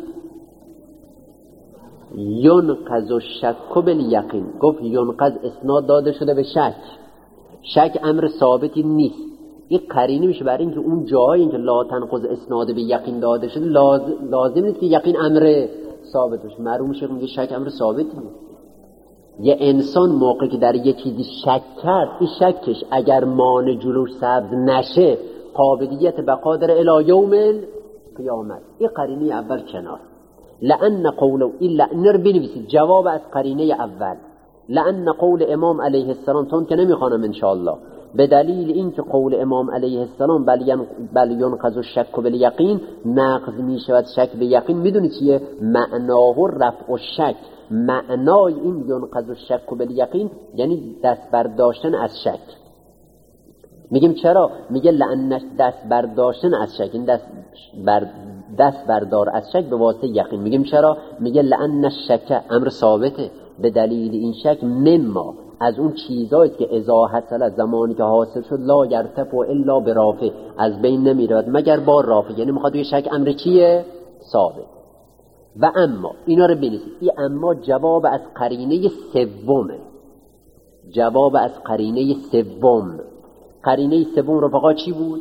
A: ینقض الشک بالیقین. گفت ینقض اسناد داده شده به شک. شک امر ثابتی نیست. این قرینه میشه برای اینکه اون جایی که لا تنقض اسناد به یقین داده شده لازم, لازم نیست که یقین امر ثابت باشه. معلوم میشه میگه شک امر ثابتی نیست. یه انسان موقعی که در یه چیزی شک کرد، این شکش اگر مان جلوش سبز نشه قابلیت بقا داره الی یوم القیامت. این قرینه اول کنار. لأن قوله این لأن رو بنویسید جواب از قرینه اول. لأن قول امام علیه السلام، تون که نمیخوانم انشاءالله، به دلیل این که قول امام علیه السلام بل ینقض الشک بالیقین، نقض میشود شک به یقین. میدونی چیه؟ معناه رفع الشک. معنای این ینقض الشک بالیقین یعنی دست برداشتن از شک. میگیم چرا؟ میگه لأن دست برداشتن از شک، این دست بر دست بردار از شک به واسطه یقین. میگیم چرا؟ میگه لأن الشک امر ثابته، به دلیل این شک مما از اون چیزایی که اذا حصل زمانی که حاصل شد لا یرتفع الا برافع، از بین نمیرد مگر با رافع. یعنی میخواد یه شک امر چیه؟ ثابت. و اما اینا رو بنویسید. این اما جواب از قرینه سومه. جواب از قرینه سوم. قرینه سوم رفقا چی بود؟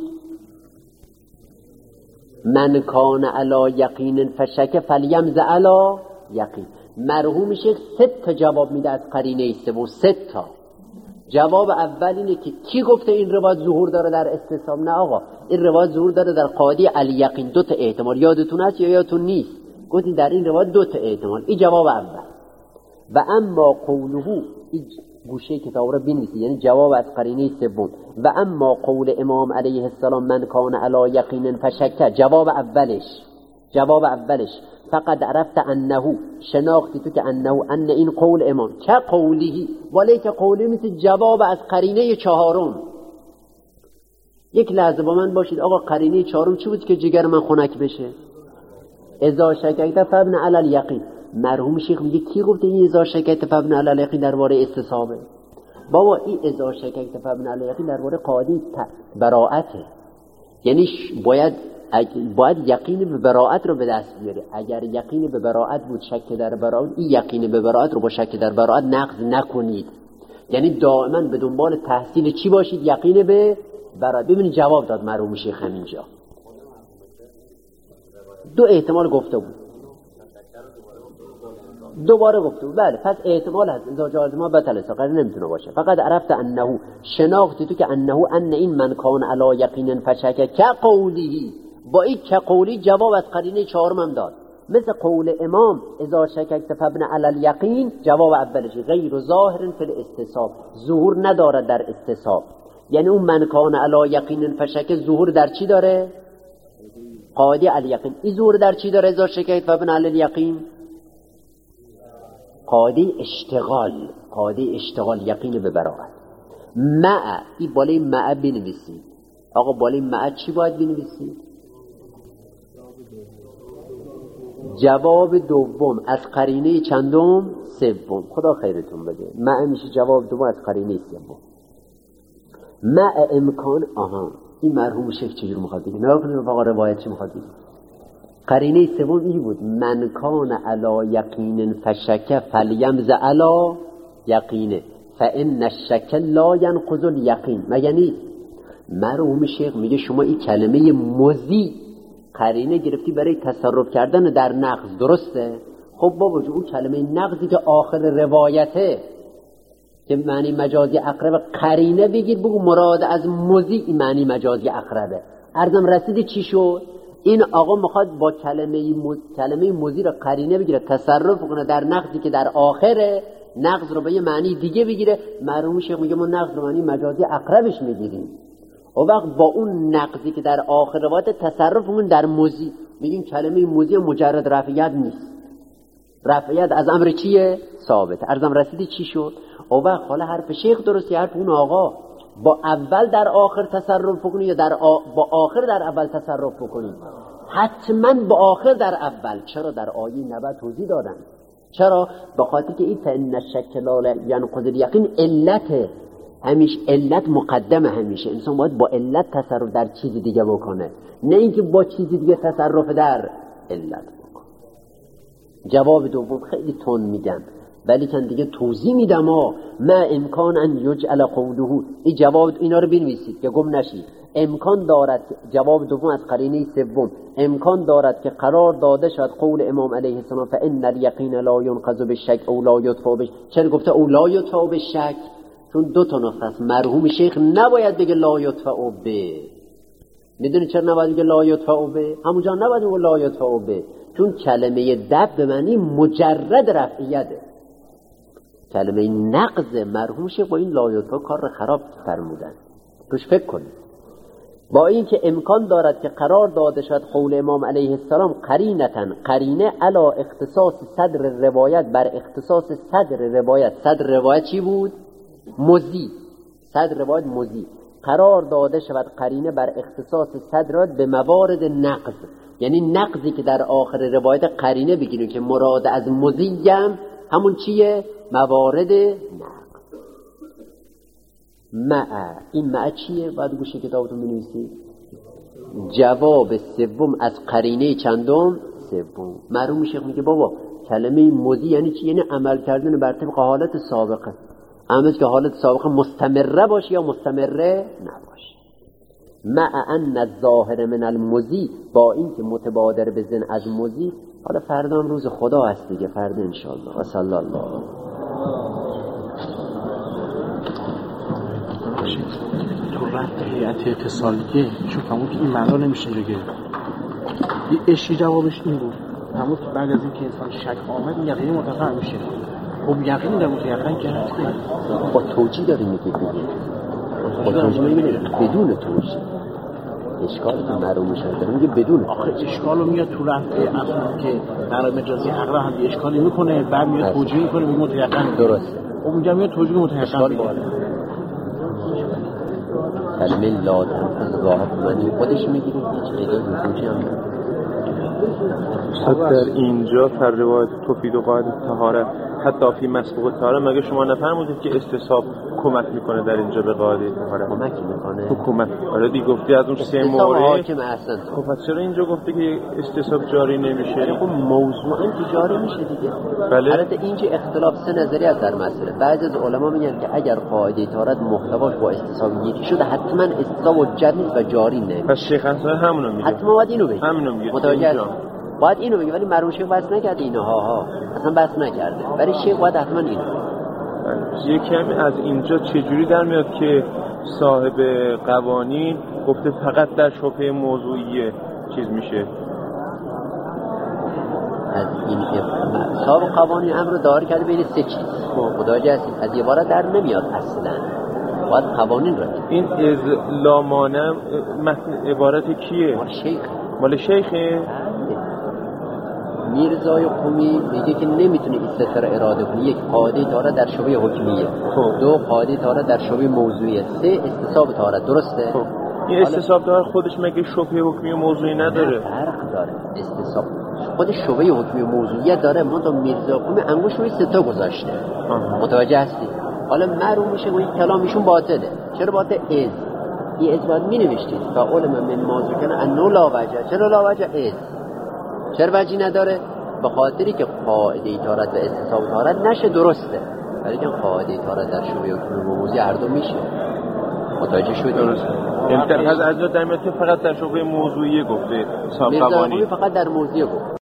A: من کان علی یقین فشک فلیمز علی یقین. مرحوم شیخ سه تا جواب میده از قرینه سوم. سه تا جواب اول اینه که کی گفته این روایت ظهور داره در استصحاب؟ نه آقا، این روایت ظهور داره در قاضی الیقین. دو تا احتمال، یادتون هست یا یادتون نیست؟ گفتی در این روایت دو تا احتمال. این جواب اول. و اما قوله، این گوشه کتاب رو بنویسید، یعنی جواب از قرینه سوم. و اما قول امام علیه السلام من کان علی یقین فشک، جواب اولش جواب اولش فقط عرفت انه، شناختی تو که انه ان این قول امام که قولی، ولی که قولی مثل جواب از قرینه چهارم. یک لحظه با من باشید آقا، قرینه چهارم چی بود که جگر من خنک بشه؟ اذا شککت فابن علی الیقین. مرحوم شیخ میگه کی گفته این اذا شککت فابن علی الیقین درباره استصحابه؟ بابا این اذا شککت فابن علی الیقین درباره قاضی براءته، یعنی باید باید یقین به براءت رو به دست بیاری. اگر یقین به براءت بود شک در براءت، این یقین به براءت رو با شک در براءت نقض نکنید. یعنی دائما به دنبال تحصیل چی باشید؟ یقین به براءت. ببینید جواب داد مرحوم شیخ همینجا. دو احتمال گفته بود، دوباره گفته بود. بله پس احتمال هست اذا جاز ما بطل ساقر نمیتونه باشه. فقط عرفت انه، شناختی تو که انه ان این من کان علی یقین فشک که قولی، با این که قولی جواب از قرینه چهارم هم داد. مثل قول امام اذا شککت فابن علی الیقین، جواب اولش غیر ظاهر فی الاستصحاب، ظهور نداره در استصحاب. یعنی اون من کان علی یقین فشک ظهور در چی داره؟ قاضی الیقین. این ظهور در چی داره؟ اذا شککت فابن علی الیقین قاضی اشتغال، قاضی اشتغال یقین به براءت. مع، این بالای مع بنویسید آقا. بالای مع چی باید بنویسید؟ جواب دوم از قرینه چندم؟ سوم. خدا خیرتون بده. مع میشه جواب دوم از قرینه سوم. مع امکان، آها این مرحوم شیخ چجور میخواد بگه؟ نگاه کنید آقا روایت چی میخواد بگه. قرینه سوم این بود من کان علی یقین فشک فلیمز علی یقینه فان الشک لا ینقض الیقین. مگه نیست؟ مرحوم شیخ میگه شما این کلمه مزی قرینه گرفتی برای تصرف کردن در نقض، درسته؟ خب بابا جو اون کلمه نقضی که آخر روایته که معنی مجازی اقرب، قرینه بگیر بگو مراد از مزی معنی مجازی اقربه. عرضم رسیدی چی شد؟ این آقا میخواد با کلمه مز... کلمه مزی رو قرینه بگیره تصرف کنه در نقضی که در آخره، نقض رو به یه معنی دیگه بگیره. مرحوم شیخ میگه ما نقض رو معنی مجازی اقربش میگیریم. و وقت با اون نقضی که در آخر روایت تصرفمون در مزی، میگیم کلمه مزی مجرد رفعیت نیست. رفعیت از امر چیه؟ ثابت. عرضم رسیدی چی شد؟ و وقت حالا حرف شیخ درستی، حرف اون آقا. با اول در آخر تصرف بکنی یا در آ... با آخر در اول تصرف بکنی؟ حتما با آخر در اول. چرا؟ در آیه نود توضیح دادن. چرا؟ به خاطر که این فإن الشک لا ینقض الیقین علته. همیشه علت مقدمه. همیشه انسان باید با علت تصرف در چیز دیگه بکنه، نه اینکه با چیز دیگه تصرف در علت بکنه. جواب دوم خیلی تون میگم. ولی کن دیگه توضیح میدم ها. ما امکان ان یجعل قوله، این جواب اینا رو بنویسید که گم نشید. امکان دارد، جواب دوم از قرینه سوم، امکان دارد که قرار داده شد قول امام علیه السلام فان الیقین لا ینقض بالشک او لا یدفع بالشک. چرا گفته او لا یدفع بالشک؟ چون دو تا نقطه است. مرحوم شیخ نباید بگه لا یدفع به. میدونی چرا نباید بگه لا یدفع به؟ همونجا نباید بگه لا یدفع به، چون کلمه دفع به معنی مجرد رفعیته. کلمه نقض مرحوم شیخ با این لا یدفع کار رو خراب فرمودن. توش فکر کنید. با اینکه امکان دارد که قرار داده شد قول امام علیه السلام قرینتن، قرینه علا اختصاص صدر روایت بر اختصاص صدر روایت. صدر روایت چی بود؟ مزی. صدر روایت مزی. قرار داده شود قرینه بر اختصاص صدر به موارد نقض، یعنی نقضی که در آخر روایت قرینه بگیریم که مراد از مزی هم همون چیه؟ موارد نقض. مع، این مع چیه؟ باید گوشه کتابتون بنویسید. جواب سوم از قرینه چندم؟ سوم. معلوم شیخ میگه بابا کلمه مضی یعنی چی؟ یعنی عمل کردن بر طبق حالت سابقه. اما که حالت سابقه مستمره باشه یا مستمره نباشه. مع ان الظاهر من المضی، با اینکه متبادر به ذهن از مضی. حالا فردا هم روز خدا هست دیگه، فردا ان شاء الله. و صلی الله.
C: تو رفت هیئت اتصالیه چون فهمون که این معنا نمیشه دیگه. یه اشی جوابش این بود، فهمون که بعد از اینکه انسان شک آمد یقین متقن میشه. خب یقین در متقن که هست
A: با توجیه داری میگه دیگه. با توجیه میگه بدون توجیه اشکال که معلوم میشه داره میگه بدون.
C: آخه اشکالو میاد تو رفته اصلا که در مجازی عقل هم یه اشکالی میکنه، بعد میاد توجیه میکنه میگه متقن.
A: درسته.
C: خب اونجا میاد توجیه متقن میگه.
A: کلمه لا تنفذ ظاهر معنی خودش میگیره، هیچ قیدی توجیه هم
D: خب در اینجا در روایت تفید و قاعده طهارت حتی فی مسبوق طهارت، مگه شما نفرمودید که استصحاب کمک میکنه در اینجا به قاعده طهارت؟
A: کمک میکنه.
D: حکومت آره دی گفتی از اون سه مورد
A: حاکم اصلا.
D: خب پس چرا اینجا گفته که استصحاب جاری نمیشه؟
A: خب موضوعا که جاری میشه دیگه.
D: بله.
A: البته اینجا اختلاف سه نظری از در مسئله. بعضی از علما میگن که اگر قاعده طهارت محتواش با استصحاب یکی شده حتما استصحاب حجت نیست و جاری نمیشه.
D: پس شیخ اصلا همونو میگه.
A: حتما باید اینو بگه.
D: همونو میگه.
A: متوجه باید اینو بگه، ولی مرحوم شیخ بحث نکرده اینها ها، اصلا بحث نکرده، ولی شیخ باید حتما اینو بگه.
D: یه کمی از اینجا چجوری در میاد که صاحب قوانین گفته فقط در شبهه موضوعی چیز میشه؟
A: از این صاحب قوانین امر رو دار کرده بین سه چیز. متوجه هستید؟ از یه بار در نمیاد اصلا، باید قوانین رو.
D: این از لامانم متن عبارت کیه؟
A: مال شیخ.
D: مال شیخه؟
A: میرزای قمی میگه که نمیتونه این سه تا اراده کنه. یک، قاعده طهارت در شبهه حکمیه.
D: خب.
A: دو، قاعده طهارت در شبهه موضوعیه. سه، استصحاب طهارت. درسته؟
D: خب. این استصحاب طهارت خودش مگه شبهه حکمی و موضوعی نداره؟
A: فرق داره. استصحاب خودش شبهه حکمی و موضوعیت داره، منتها میرزای قمی انگوش روی سه تا گذاشته. آه. متوجه هستی؟ حالا معلوم میشه که این کلامشون باطله. چرا باطل؟ از این از باید مینوشتید تا علم من موضوع کنه انو لا وجه. چرا لا وجه؟ از چرا وجهی نداره؟ به خاطری که قاعده طهارت و استصحاب طهارت نشه درسته، ولی که قاعده طهارت در شبهه حکمی و موضوعی هر دو میشه. متوجه شدید؟
D: درسته. یعنی در از از در فقط در شبهه موضوعی گفته صاحب قوانین،
A: فقط در موضوعی گفت.